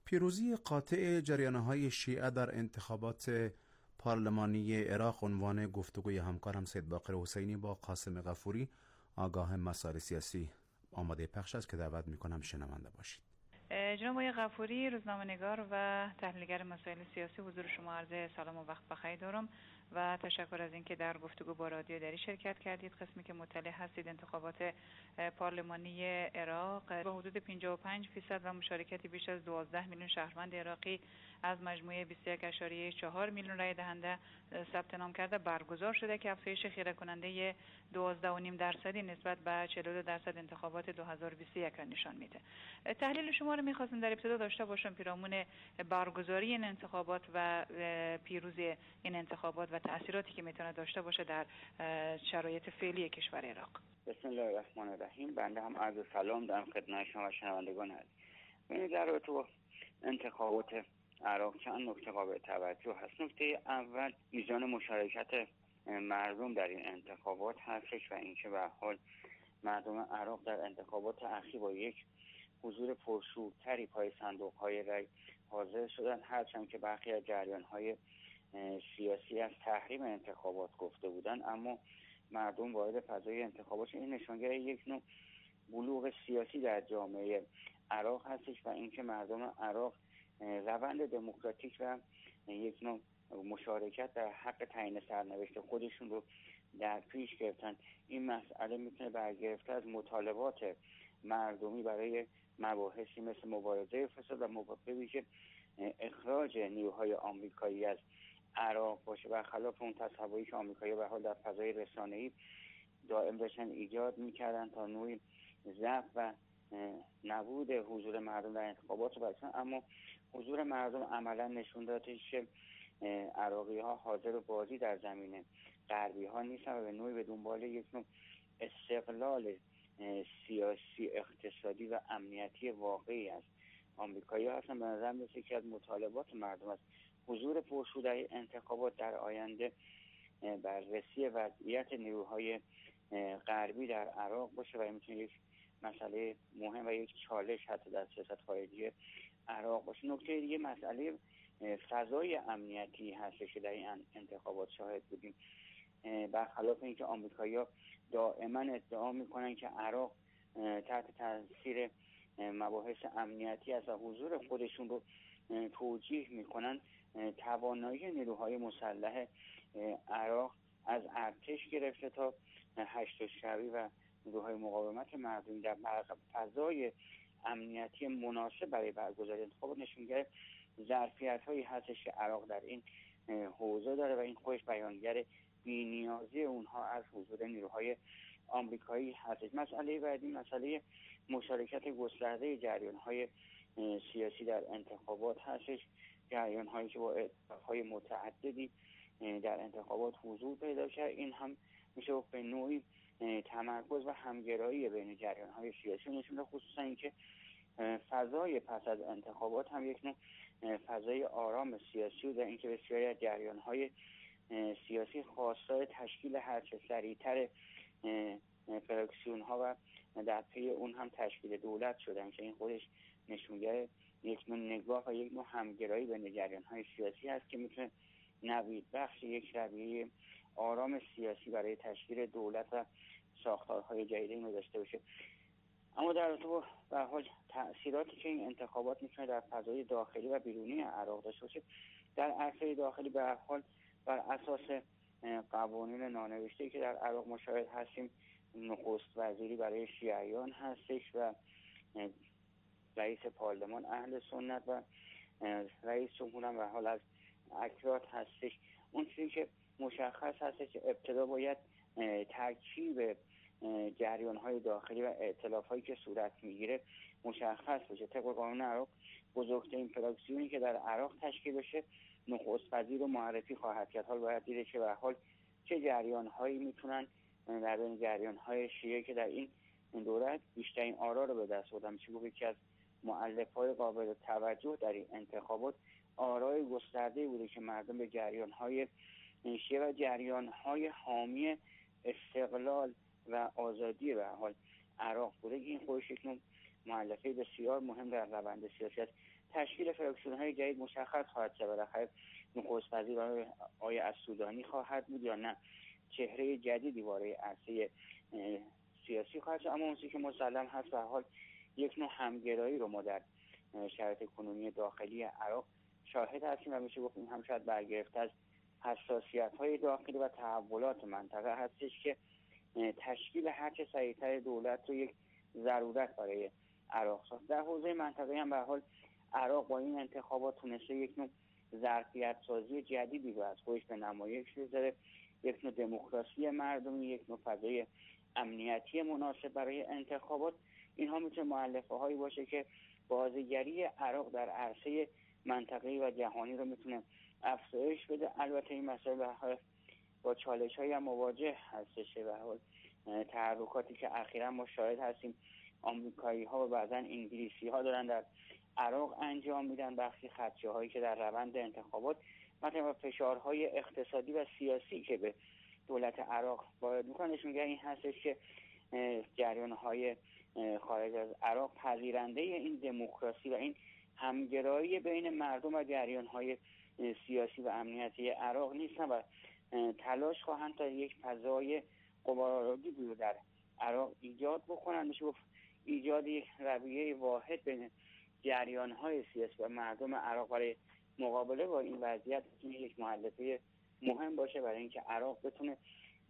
پیروزی قاطع جریان‌های شیعه در انتخابات پارلمانی عراق عنوان گفتگوی همکارم سید باقر حسینی با قاسم غفوری آگاه مسائل سیاسی آماده پخش است که دعوت می‌کنم شنونده باشید. جناب آقای غفوری، روزنامه‌نگار و تحلیلگر مسائل سیاسی، حضور شما عرض سلام و وقت بخیر دارم و تشکر از اینکه در گفتگو با رادیو دری شرکت کردید. قسمی که مطلع هستید انتخابات پارلمانی عراق با حدود 55% و مشارکتی بیش از 12 میلیون شهروند عراقی از مجموعه 21.4 میلیون رای دهنده ثبت نام کرده برگزار شده که افزایش خیره کننده 12.5% نسبت به 42% انتخابات 2021 را نشان میده. تحلیل شما رو می‌خواستم در ابتدا داشته باشم پیرامون برگزاری این انتخابات و پیروزی این انتخابات و تأثیراتی که میتونه داشته باشه در شرایط فعلی کشور عراق. بسم الله الرحمن الرحیم. بنده هم عرض سلام دارم خدمت شما و شنوندگان عزیز. ببینید در رابطه با انتخابات عراق چند نکته قابل توجه هست. نکته اول میزان مشارکت مردم در این انتخابات هستش و اینکه به حال مردم عراق در انتخابات اخیر با یک حضور پرشورتری پای صندوق‌های رای حاضر شدن، هرچند که برخی از جریان‌های سیاسی از تحریم انتخابات گفته بودن، اما مردم وارد فضای انتخابات این نشانگر یک نوع بلوغ سیاسی در جامعه عراق هستش و اینکه مردم عراق روند دموکراتیک و یک نوع مشارکت در حق تعیین سرنوشت خودشون رو در پیش گرفتن. این مسئله میتونه برگرفته از مطالبات مردمی برای مباحثی مثل مبارزه فساد و بویژه اخراج نیروهای آمریکایی از عراق باشه، برخلاف اون تصوری که آمریکایی‌ها به حال در فضای رسانه‌ای دائم داشتن ایجاد می‌کردن تا نوعی ضعف و نبود حضور مردم در انتخابات رو برسن. اما حضور مردم عملا نشون داده که عراقی‌ها حاضر بازی در زمین غربی‌ها نیستن و به نوعی به دنبال یک نوع استقلال سیاسی، اقتصادی و امنیتی واقعی است. آمریکایی‌ها هستن. به نظر میاد که از مطالبات مردم از حضور پرشور انتخابات در آینده بررسی وضعیت نیروهای غربی در عراق باشه و این میتونه یک مسئله مهم و یک چالش حتی در سیاست خارجی عراق باشه. نکته دیگه مسئله فضای امنیتی هستش که در این انتخابات شاهد بودیم. برخلاف اینکه آمریکایی‌ها دائما ادعا میکنن که عراق تحت تاثیر مباحث امنیتی است و حضور خودشون رو توجیه میکنن، توانایی نیروهای مسلح عراق از ارتش گرفته تا هشت شبی و نیروهای مقاومت مردمی در فضای امنیتی مناسب برای برگزاری انتخابات نشونگر ظرفیت‌هایی هستش که عراق در این حوزه داره و این خودش بیانگر بی‌نیازی اونها از حضور نیروهای آمریکایی هستش. مسئله بعدی مسئله مشارکت گسترده جریان‌های سیاسی در انتخابات هستش، جریان‌هایی که با اتفاق‌های متعددی در انتخابات حضور پیدا کرد. این هم میشه به نوعی تمرکز و همگرایی بین جریان‌های سیاسی نشون داد، خصوصا اینکه فضای پس از انتخابات هم یک نوع فضای آرام سیاسی و در اینکه بسیاری از جریان‌های سیاسی خواستار تشکیل هرچه سریعتر فراکسیون‌ها و در پی اون هم تشکیل دولت شدن که این خودش نشونگر یک نوع نگاه و یک نوع همگرایی بین جریان‌های سیاسی هست که میتونه نوید بخش یک رویه آرام سیاسی برای تشکیل دولت و ساختارهای جدید اینو داشته باشه. اما در رابطه با به حال تأثیراتی که این انتخابات میتونه در فضای داخلی و بیرونی عراق داشته باشه، در عرصه داخلی به هر حال بر اساس قوانین نانوشته که در عراق مشاهد هستیم، نخست وزیری برای شیعیان هستش و رئیس پارلمان اهل سنت و رئیس جمهور هم به حال از اکراد هستش. اون چیزی که مشخص هستش که ابتدا باید ترکیب جریان‌های داخلی و ائتلاف‌هایی که صورت میگیره مشخص بشه. طبق قانون عراق بزرگترین فراکسیونی که در عراق تشکیل بشه نخست وزیر رو معرفی خواهد کرد. حال باید دیده که به حال چه جریان‌هایی میتونن در بین جریان‌های شیعه که در این دوره بیشترین آرا رو به دست بردن. میشه گفت که از مؤلفه‌های قابل توجه در این انتخابات آرای گسترده بوده که مردم به جریان‌های شیعه و جریان‌های حامی استقلال و آزادی به حال عراق بوده. این خودش یک نوع مؤلفه بسیار مهم در روند سیاسی است. تشکیل فراکسیون‌های جدید مشخص خواهد شد. بالاخره نخست وزیر آقای السودانی خواهد بود یا نه چهره جدیدی وارد عرصه سیاسی خواهد شد. اما اون چیزی که مسلم هست به حال یک نوع همگرایی رو ما در شرایط کنونی داخلی عراق شاهد هستیم و میشه گفت این هم شاید برگرفته از حساسیت‌های داخلی و تحولات منطقه هستش که تشکیل هر چه سریع‌تر دولت رو یک ضرورت برای عراق ساخت. در حوزه منطقه هم به حال عراق با این انتخابات تونسته یک نوع ظرفیت سازی جدیدی رو از خودش به نمایش بذاره، یک نوع دموکراسی مردمی، یک نوع فضای امنیتی مناسب برای انتخابات. اینها میتونه مؤلفه هایی باشه که بازیگری عراق در عرصه منطقه‌ای و جهانی رو میتونه افزایش بده. البته این مسئله با چالش‌هایی هم مواجه هستش. به حال تحرکاتی که اخیراً ما شاهد هستیم آمریکایی‌ها و بعضاً انگلیسی‌ها دارن در عراق انجام میدن، بخشی خدشه‌هایی که در روند انتخابات مثلا فشارهای اقتصادی و سیاسی که به دولت عراق وارد میکنه نشون میده این هستش که جریان‌های خارج از عراق پذیرنده این دموکراسی و این همگرایی بین مردم و جریان‌های سیاسی و امنیتی عراق نیستن و تلاش خواهند تا یک فضای غبارآلودی رو در عراق ایجاد بکنن. میشه گفت ایجاد یک رویه واحد بین جریان‌های سیاسی و مردم عراق برای مقابله با این وضعیت یک مؤلفه مهم باشه برای اینکه عراق بتونه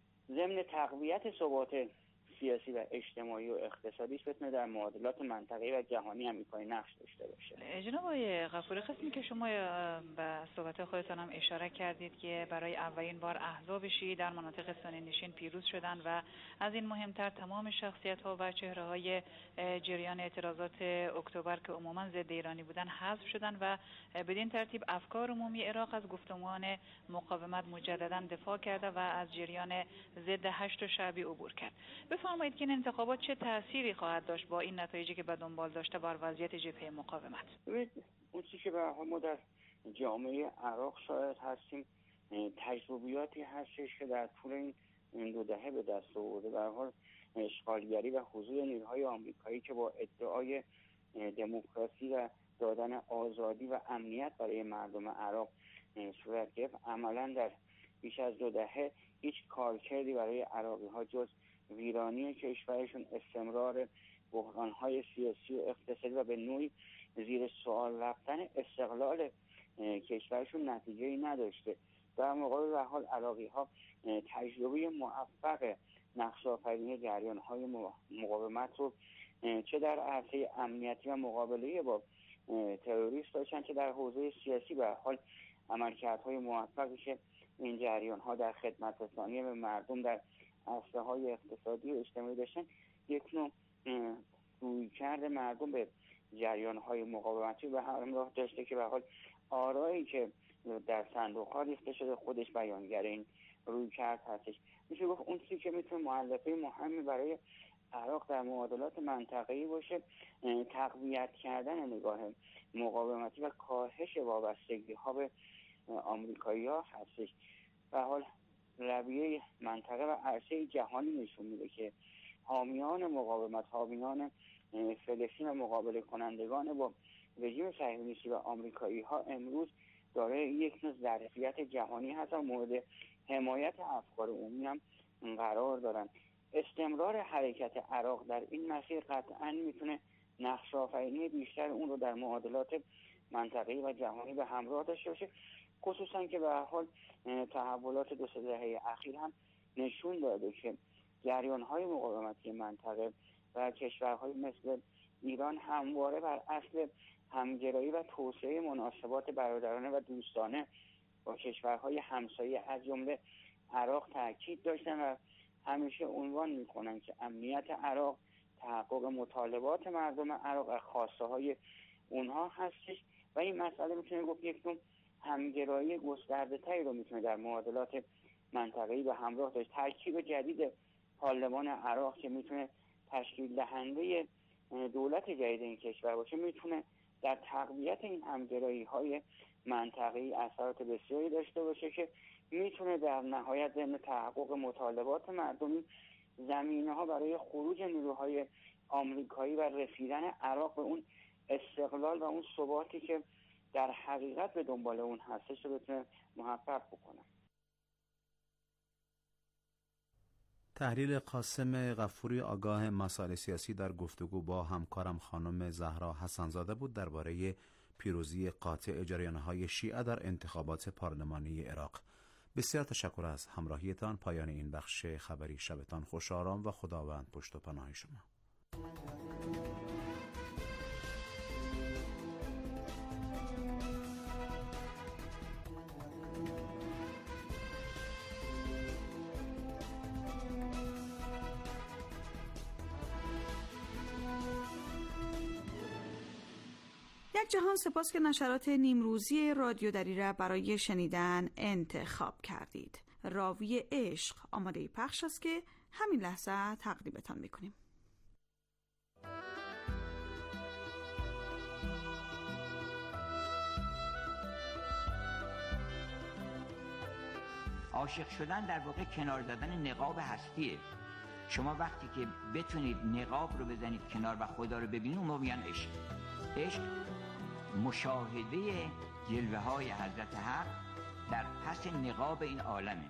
ضمن تقویت ثبات سیاسی و اجتماعی و اقتصادیش بتونه در معادلات منطقه‌ای و جهانی هم می‌کنه نقش داشته باشه. جناب آقای غفوری، قسمی که شما به صحبت خودتان هم اشاره کردید که برای اولین بار احزاب شیعی در مناطق سنی نشین پیروز شدند و از این مهمتر تمام شخصیت‌ها و چهره‌های جریان اعتراضات اکتبر که عموما ضد ایرانی بودند حذف شدند و بدین ترتیب افکار عمومی عراق از گفتمان مقاومت مجددا دفاع کرده و از جریان ضد هشت شعبی عبور کرد. بفرمایید که این انتخابات چه تأثیری خواهد داشت با این نتایجی که به دنبال داشته بر وضعیت جبهه مقاومت؟ اون چیزی که به حال ما در جامعه عراق شاهد هستیم تجربیاتی هستش که در طول این 2 دهه به دست آورده. به هر حال اشغالگری و حضور نیروهای آمریکایی که با ادعای دموکراسی و دادن آزادی و امنیت برای مردم عراق صورت گرفت، عملا در بیش از 2 دهه هیچ کارکردی برای عراقی‌ها جز ویرانی کشورشون، استمرار بحران‌های سیاسی و اقتصادی و به نوعی زیر سوال رفتن استقلال کشورشون نتیجه‌ای نداشته. در مقابل به حال عراقی‌ها تجربه موفق نقش‌آفرینی جریان‌های مقاومت رو چه در عرصه امنیتی و مقابله با تروریست داشتن، چه در حوزه سیاسی به حال عملکردهای موفقی که این جریان‌ها در خدمت‌رسانی به مردم در عرصه‌های اقتصادی و اجتماعی داشتن، یک نوع رویکرد مردم به جریان‌های مقاومتی به همراه داشته که به حال آرایی که در صندوق‌ها ریخته شده خودش بیانگر این رویکرد هستش. میشه گفت اون چیزی که میتونه مؤلفه مهمی برای عراق در معادلات منطقه‌ای باشه تقویت کردن نگاه مقاومتی و کاهش وابستگی‌ها به آمریکایی‌ها هستش. به حال رویه منطقه و عرصه جهانی نشون میده که حامیان مقاومت، حامیان فلسطین و مقابله کنندگان با رژیم صهیونیستی و آمریکایی‌ها امروز دارای یک نوع ظرفیت جهانی هست و مورد حمایت افکار عمومی هم قرار دارن. استمرار حرکت عراق در این مسیر قطعاً میتونه نقش آفرینی بیشتر اون رو در معادلات منطقه‌ای و جهانی به همراه داشته باشه، خصوصا که به هر حال تحولات 2 دهه اخیر هم نشون داده که جریان‌های مقاومتی منطقه و کشورهای مثل ایران همواره بر اصل همگرایی و توسعه مناسبات برادرانه و دوستانه با کشورهای همسایه از جمله عراق تاکید داشتن و همیشه عنوان میکنن که امنیت عراق تحقق مطالبات مردم عراق و خواسته های اونها هستش و این مسئله میتونه گفت یک نوع همگرایی گسترده تری رو میتونه در معادلات منطقه‌ای به همراه داشت. ترکیب جدید پارلمان عراق که میتونه تشکیل دهنده دولت جدید این کشور باشه میتونه در تقویت این همگرایی های منطقه‌ای اثرات بسیاری داشته باشه که میتونه در نهایت ضمن تحقق مطالبات مردمی زمینه ها برای خروج نیروهای آمریکایی و رسیدن عراق به اون استقلال و اون ثباتی که در حقیقت به دنبال اون هستش رو بتونه محقق بکنه. تحلیل قاسم غفوری آگاه مسائل سیاسی در گفتگو با همکارم خانم زهرا حسنزاده بود درباره پیروزی قاطع جریان‌های شیعه در انتخابات پارلمانی عراق. بسیار تشکر از همراهیتان. پایان این بخش خبری. شبتان خوش آرام و خداوند پشت و پناه شما. یک جهان سپاس که نشرات نیمروزی رادیو دری را برای شنیدن انتخاب کردید. راوی عشق آماده پخش است که همین لحظه تقدیمتان میکنیم. عاشق شدن در واقع کنار زدن نقاب هستیه. شما وقتی که بتونید نقاب رو بزنید کنار و خدا رو ببینید، اون میگن عشق. عشق مشاهده جلوه های حضرت حق در پس نقاب این عالمه.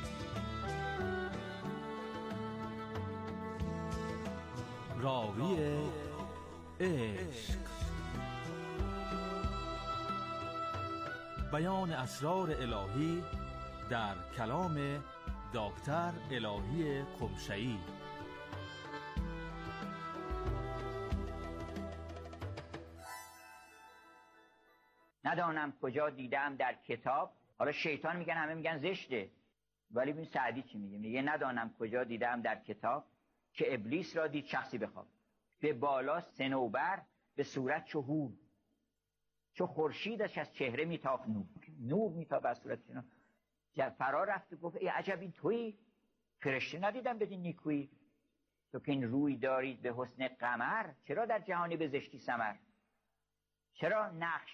راوی عشق، بیان اسرار الهی در کلام دکتر الهی قمشه‌ای. ندانم کجا دیدم در کتاب. حالا شیطان میگن، همه میگن زشته، ولی ببین سعدی چی میگه. میگه ندانم کجا دیدم در کتاب که ابلیس را دید شخصی بخواب، به بالا صنوبر به صورت چو هور، چو خورشیدش از چهره میتافت نور میتافت از صورت چنان. فرا رفت و گفت ای عجب این تویی؟ فرشته ندیدم بدین نیکویی. تو که این روی دارید به حسن قمر، چرا در جهانی به زشتی سمر؟ چرا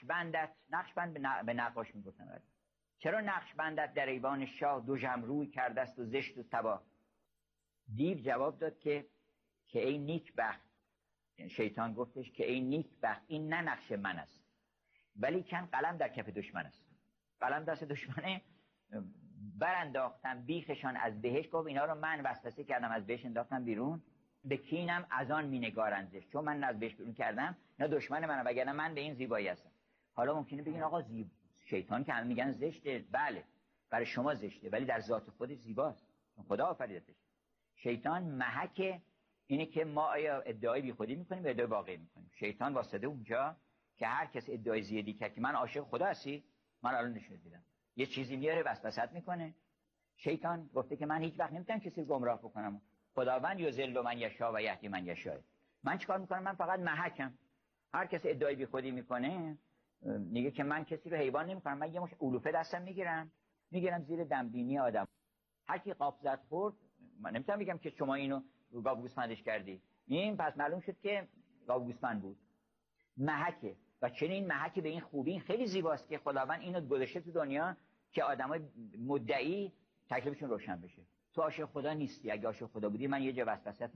نقشبند به نقاش میگفتن، چرا نقشبندت در ایوان شاه دو ژمروی کرده است و زشت و تباه؟ دیو جواب داد که ای نیک بخت، شیطان گفتش که ای نیک بخت، این نه نقش من است، ولی کن قلم در کف دشمن است. قلم دست دشمنه، برانداختم بیخشان از بهش. گفت اینا رو من وسوسه کردم، از بهش انداختم بیرون. به کینم از آن می نگارند، چون من از بهش بیرون کردم اینا دشمن منم، وگرنه من به این زیبایی هستم. حالا ممکنه بگین آقا شیطان که همه میگن زشته. بله، برای شما زشته، ولی در ذات خودش زیباست، خدا آفریدتش. شیطان محک اینه که ما آیا ادعای بیخودی میکنیم یا ادعای واقعی میکنیم. شیطان واسطه اونجا که هر کس ادعای زیادی کرد که من عاشق خدا هستی، من الان نشون دیدم، یه چیزی میاره وسوسه میکنه. شیطان گفته که من هیچ وقت نمیتونم کسی رو گمراه بکنم. خداوند یذل من یشاء و یهدی من یشاء. من چیکار میکنم؟ من فقط محکم. هر کسی ادعای بیخودی میکنه میگه که من کسی رو حیوان نمیکنم، من یه مش علوفه دستم میگیرم زیر دمبینی آدم. هر کی قاپ زد خورد، من نمیتونم بگم که شما اینو گاو گوسفندش کردی. این پس معلوم شد که گاو گوسفند بود. محکه. و چنین محک به این خوبی، این خیلی زیباست که خداوند اینو گذاشته تو دنیا که آدمای مدعی تکلیفشون روشن بشه. تو عاشق خدا نیستی. اگه عاشق خدا بودی من یه جا وسوسه‌ت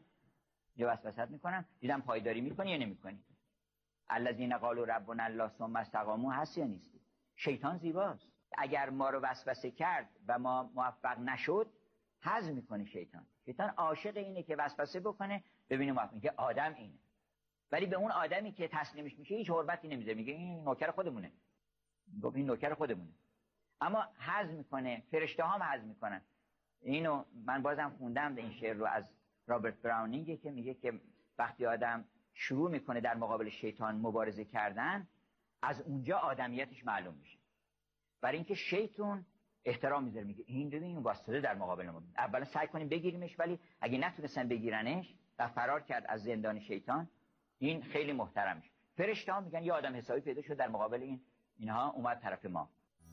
میکنم، دیدم پایداری میکنی یا نمیکنی. الذین قالوا ربنا الله ثم استقاموا هست یا نیستی. شیطان زیباست. اگر ما رو وسوسه کرد و ما موفق نشد، هضم میکنه شیطان. شیطان عاشق اینه که وسوسه بکنه ببینه موفق میشه. آدم اینه. ولی به اون آدمی که تسلیمش میشه هیچ حرمتی نمیده، میگه این نوکر خودمونه. گفت این نوکر خودمونه. اما هضم میکنه، فرشته ها هم هضم میکنن. اینو من بازم خوندم این شعر رو از رابرت براونینگ که میگه که وقتی آدم شروع میکنه در مقابل شیطان مبارزه کردن، از اونجا آدمیتش معلوم میشه. برای اینکه شیطان احترام میذاره، میگه این ببین واسطه در مقابل ما. اولا سعی کنیم بگیریمش، ولی اگه نتونستن بگیرنش و فرار کرد از زندان شیطان، این خیلی محترم میشه. فرشته ها میگن یه آدم حسابی پیدا شد در مقابل اینها اومد طرف ما.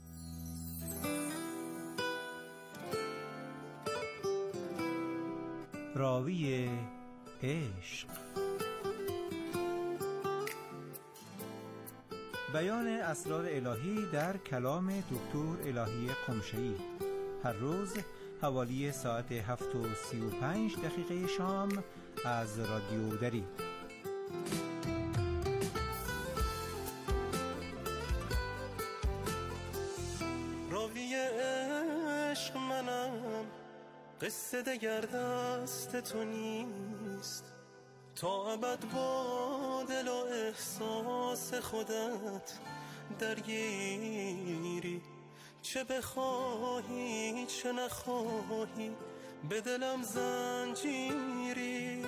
راوی عشق، بیان اسرار الهی در کلام دکتر الهی قمشه‌ای. هر روز حوالی ساعت 7:35 شام از رادیو دری. قصه دگر دست تو نیست، تا ابد با دل و احساس خودت درگیری، چه بخواهی چه نخواهی به دلم زنجیری.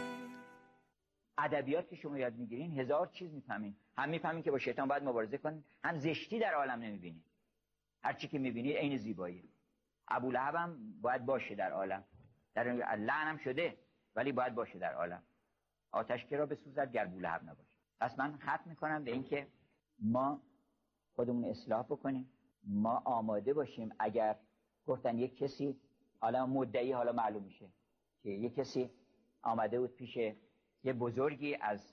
ادبیات که شما یاد میگیرین هزار چیز میفهمین. هم میفهمین که با شیطان باید مبارزه کنین، هم زشتی در عالم نمیبینین. هر چی که میبینید عین زیبایی. ابولهب هم باید باشه در عالم، در لعنم شده ولی باید باشه در عالم. آتش که را بسوزد گر بولهب نباشه. پس من ختم میکنم به این که ما خودمون اصلاح بکنیم، ما آماده باشیم. اگر گفتن یک کسی، حالا مدعی حالا معلوم میشه که یک کسی آمده بود پیش یه بزرگی از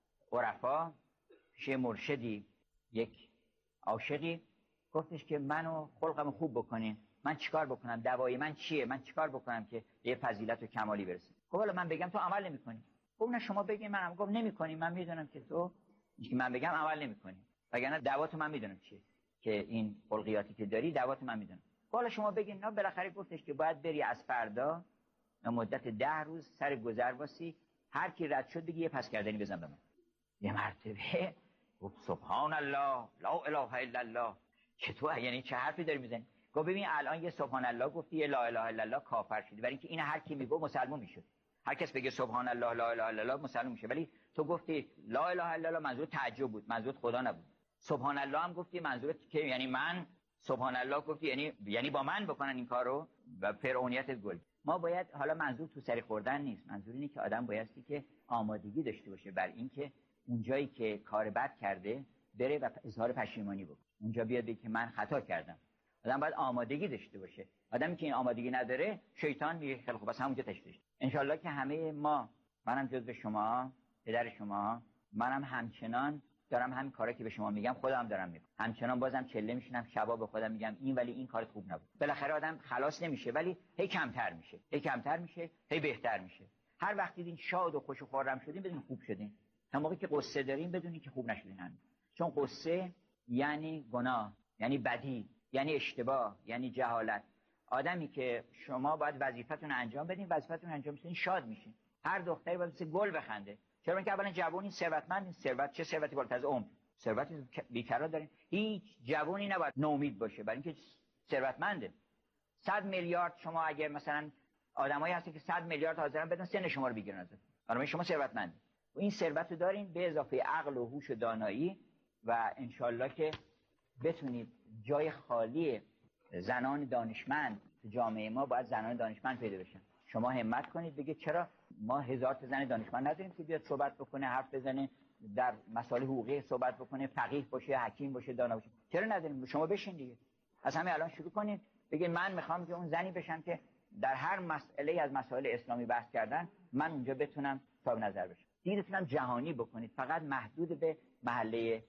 عرفا، پیش مرشدی، یک عاشقی، گفتش که منو خلقم خوب بکنین، من چیکار بکنم، دوای من چیه، من چیکار بکنم که یه فضیلت و کمالی برسه. گفت حالا من بگم تو عمل نمی‌کنی. گفت نه شما بگین منم. گفت نمی‌کنی، من میدونم که تو که من بگم عمل نمی‌کنی، وگرنه دواتو من میدونم چیه که این خلقیاتی که داری دواتو من میدونم. حالا شما بگین. نه بالاخره گفتش که باید بری از فردا مدت 10 روز سر گذر واسی، هر کی رد شد بگی یه پس کردنی بزن به من. یه مرتبه گفت سبحان الله لا اله الا الله. چطور یعنی چه حرفی داری میزنی؟ گفت ببین الان یه سبحان الله گفتی، یه لا اله الا الله کافر شدی، برای اینکه این هر کی میگه مسلمان میشه. هر کس بگه سبحان الله لا اله الا الله مسلمان میشه، ولی تو گفتی لا اله الا الله منظور تعجب بود، منظور خدا نبود. سبحان الله هم گفتی منظورت که یعنی من، سبحان الله گفتی یعنی با من بکنن این کارو و فرعونیت گل. ما باید، حالا منظور تو سری خوردن نیست، منظور اینه که آدم بایستی که آمادگی داشته باشه بر اینکه اونجایی که کار بد کرده بره و اظهار پشیمانی بکنه. اونجا بیاد بگه که من خطا کردم. آدم باید آمادگی داشته باشه. آدمی که این آمادگی نداره شیطان میگه خیلی خوب بس همونجا تشویش. ان شاءالله که همه ما، منم جزو شما، پدر شما، منم همچنان دارم همین کارا که به شما میگم خودم دارم میکنم. همچنان بازم چله میشینم شبا به خودم میگم این ولی این کارت خوب نبود. بالاخره آدم خلاص نمیشه ولی هی کمتر میشه، هی کمتر میشه، هی بهتر میشه. هر وقت دیدین شاد و خوش و خرم شدین بدون خوب شدین. تا موقعی که قصه دارین بدونین که خوب نشدین هم. چون قصه یعنی گناه، یعنی بدی، یعنی اشتباه، یعنی جهالت. آدمی که شما باید وظیفتون انجام بدین، وظیفتون انجام بدین شاد میشین. هر دختری باید مثل گل بخنده. چرا؟ اینکه اولا جوونی ثروتمند، ثروت چه ثروتی بالاتر از عمر، ثروتی بیکرار دارین. هیچ جوونی نباید ناامید باشه برای اینکه ثروتمنده. 100 میلیارد شما اگر مثلا آدمایی هستن که 100 میلیارد حاضرن بدن سن شما رو بگیرن ازتون، برای شما ثروتمند و این ثروت رو دارین به اضافه عقل و هوش و دانایی و انشالله که بتونید جای خالی زنان دانشمند تو جامعه ما باید زنان دانشمند پیدا بشن. شما همت کنید بگید چرا ما 1000 تا زن دانشمند نداریم که بیاد صحبت بکنه، حرف بزنه، در مسائل حقوقی صحبت بکنه، فقیه باشه، حکیم باشه، دانا باشه. چرا نداریم؟ شما بشین دیگه. از همه الان شروع کنید بگید من میخوام که اون زنی بشم که در هر مسئله از مسائل اسلامی بحث کردن من اونجا بتونم صاحب نظر بشم. دیدتونم جهانی بکنید، فقط محدود به محله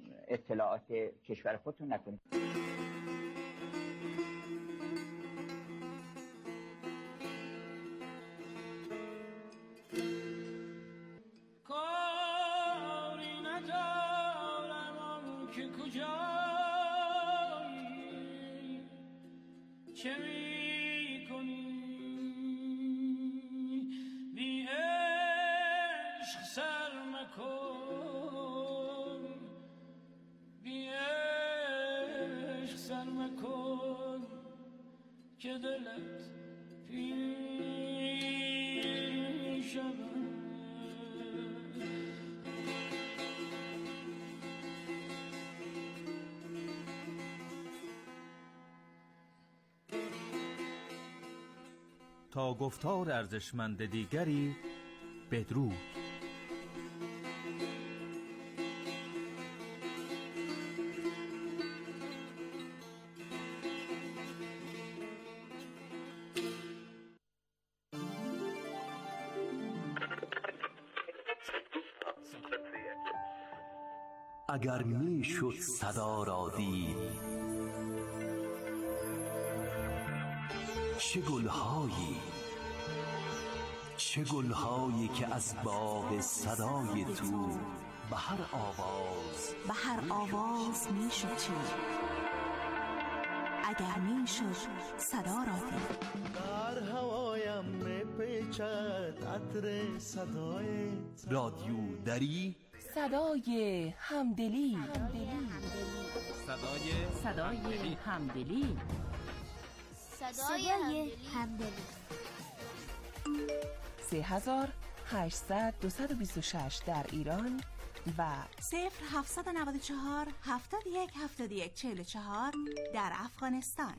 اطلاعات کشور خودتون نکنید. که دلت پیر شود. تا گفتار ارزشمند دیگری بدرود. اگر می شد صدا را دید، چه گلهایی که از باغ صدای تو به هر آواز می شد چید. اگر می شد صدا را دید. در هوایم میپیچد عطر صدای رادیو دری، صدای همدلی. صدای همدلی. صدای همدلی. 3800 226 در ایران و 0794 71 71 44 در افغانستان.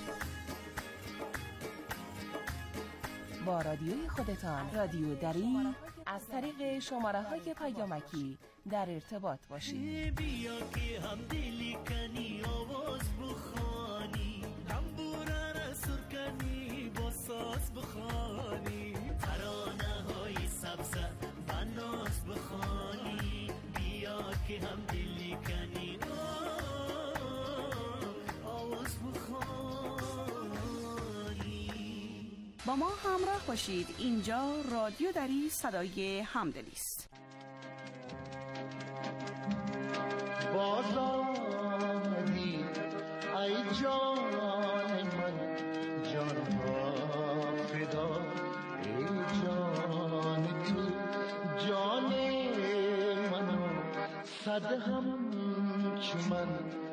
با رادیوی خودتان رادیو دری از طریق شماره‌های پیامکی در ارتباط باشید. بیا که همدلی کنی آواز بخوانی، تنبوره را سر کنی با ساز بخوانی، ترانه های سبز و ناز بخوانی. بیا که همدلی کنی آواز بخوانی. با ما همراه باشید. اینجا رادیو دری صدای همدلی است. باز آمدی ای جان من، جان ها فدا ای جان تو، جان منو صد همچو من،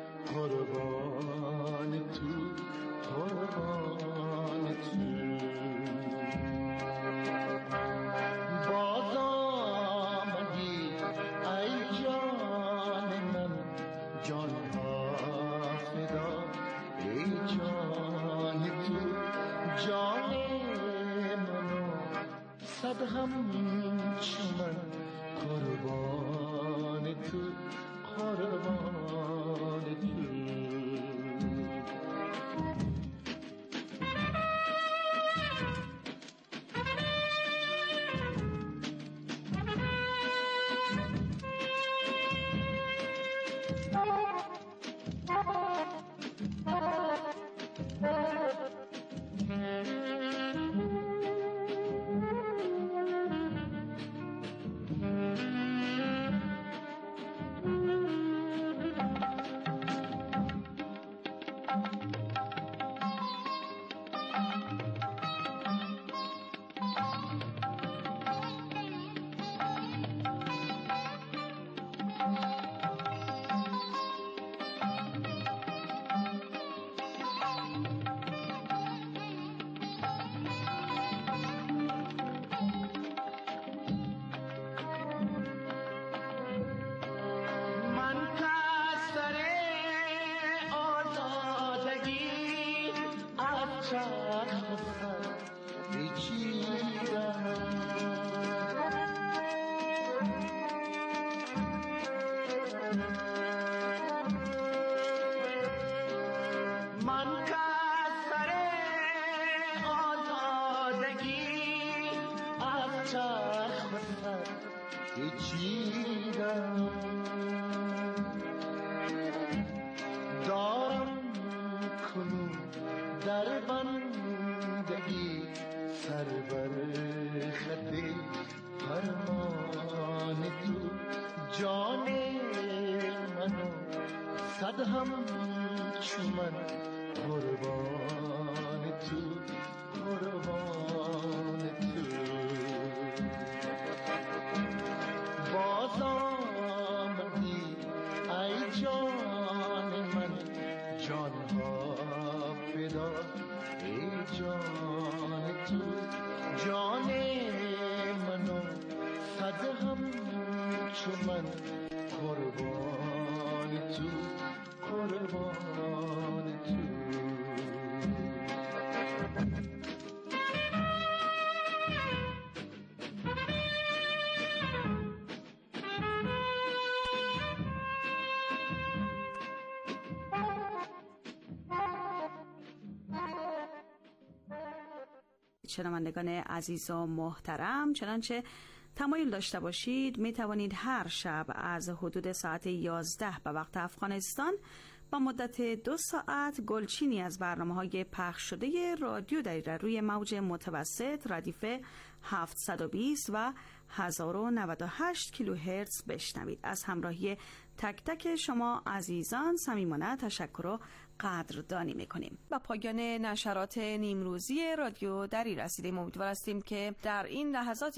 قربان تو قربان تو. باز آمدی ای جان من، جان ها فدا ای جان تو، جان منو صد همچو من، قربان تو قربان تو. شنوندگان عزیز و محترم، چنانچه تمایل داشته باشید می توانید هر شب از حدود ساعت 11 به وقت افغانستان با مدت 2 ساعت گلچینی از برنامه‌های پخش شده رادیو دری را روی موج متوسط ردیف 720 و 1098 کیلوهرتز بشنوید. از همراهی تک تک شما عزیزان صمیمانه تشکر و قدردانی میکنیم. و پایان نشرات نیمروزی رادیو دری رسیدیم. امیدوار هستیم که در این لحظاتی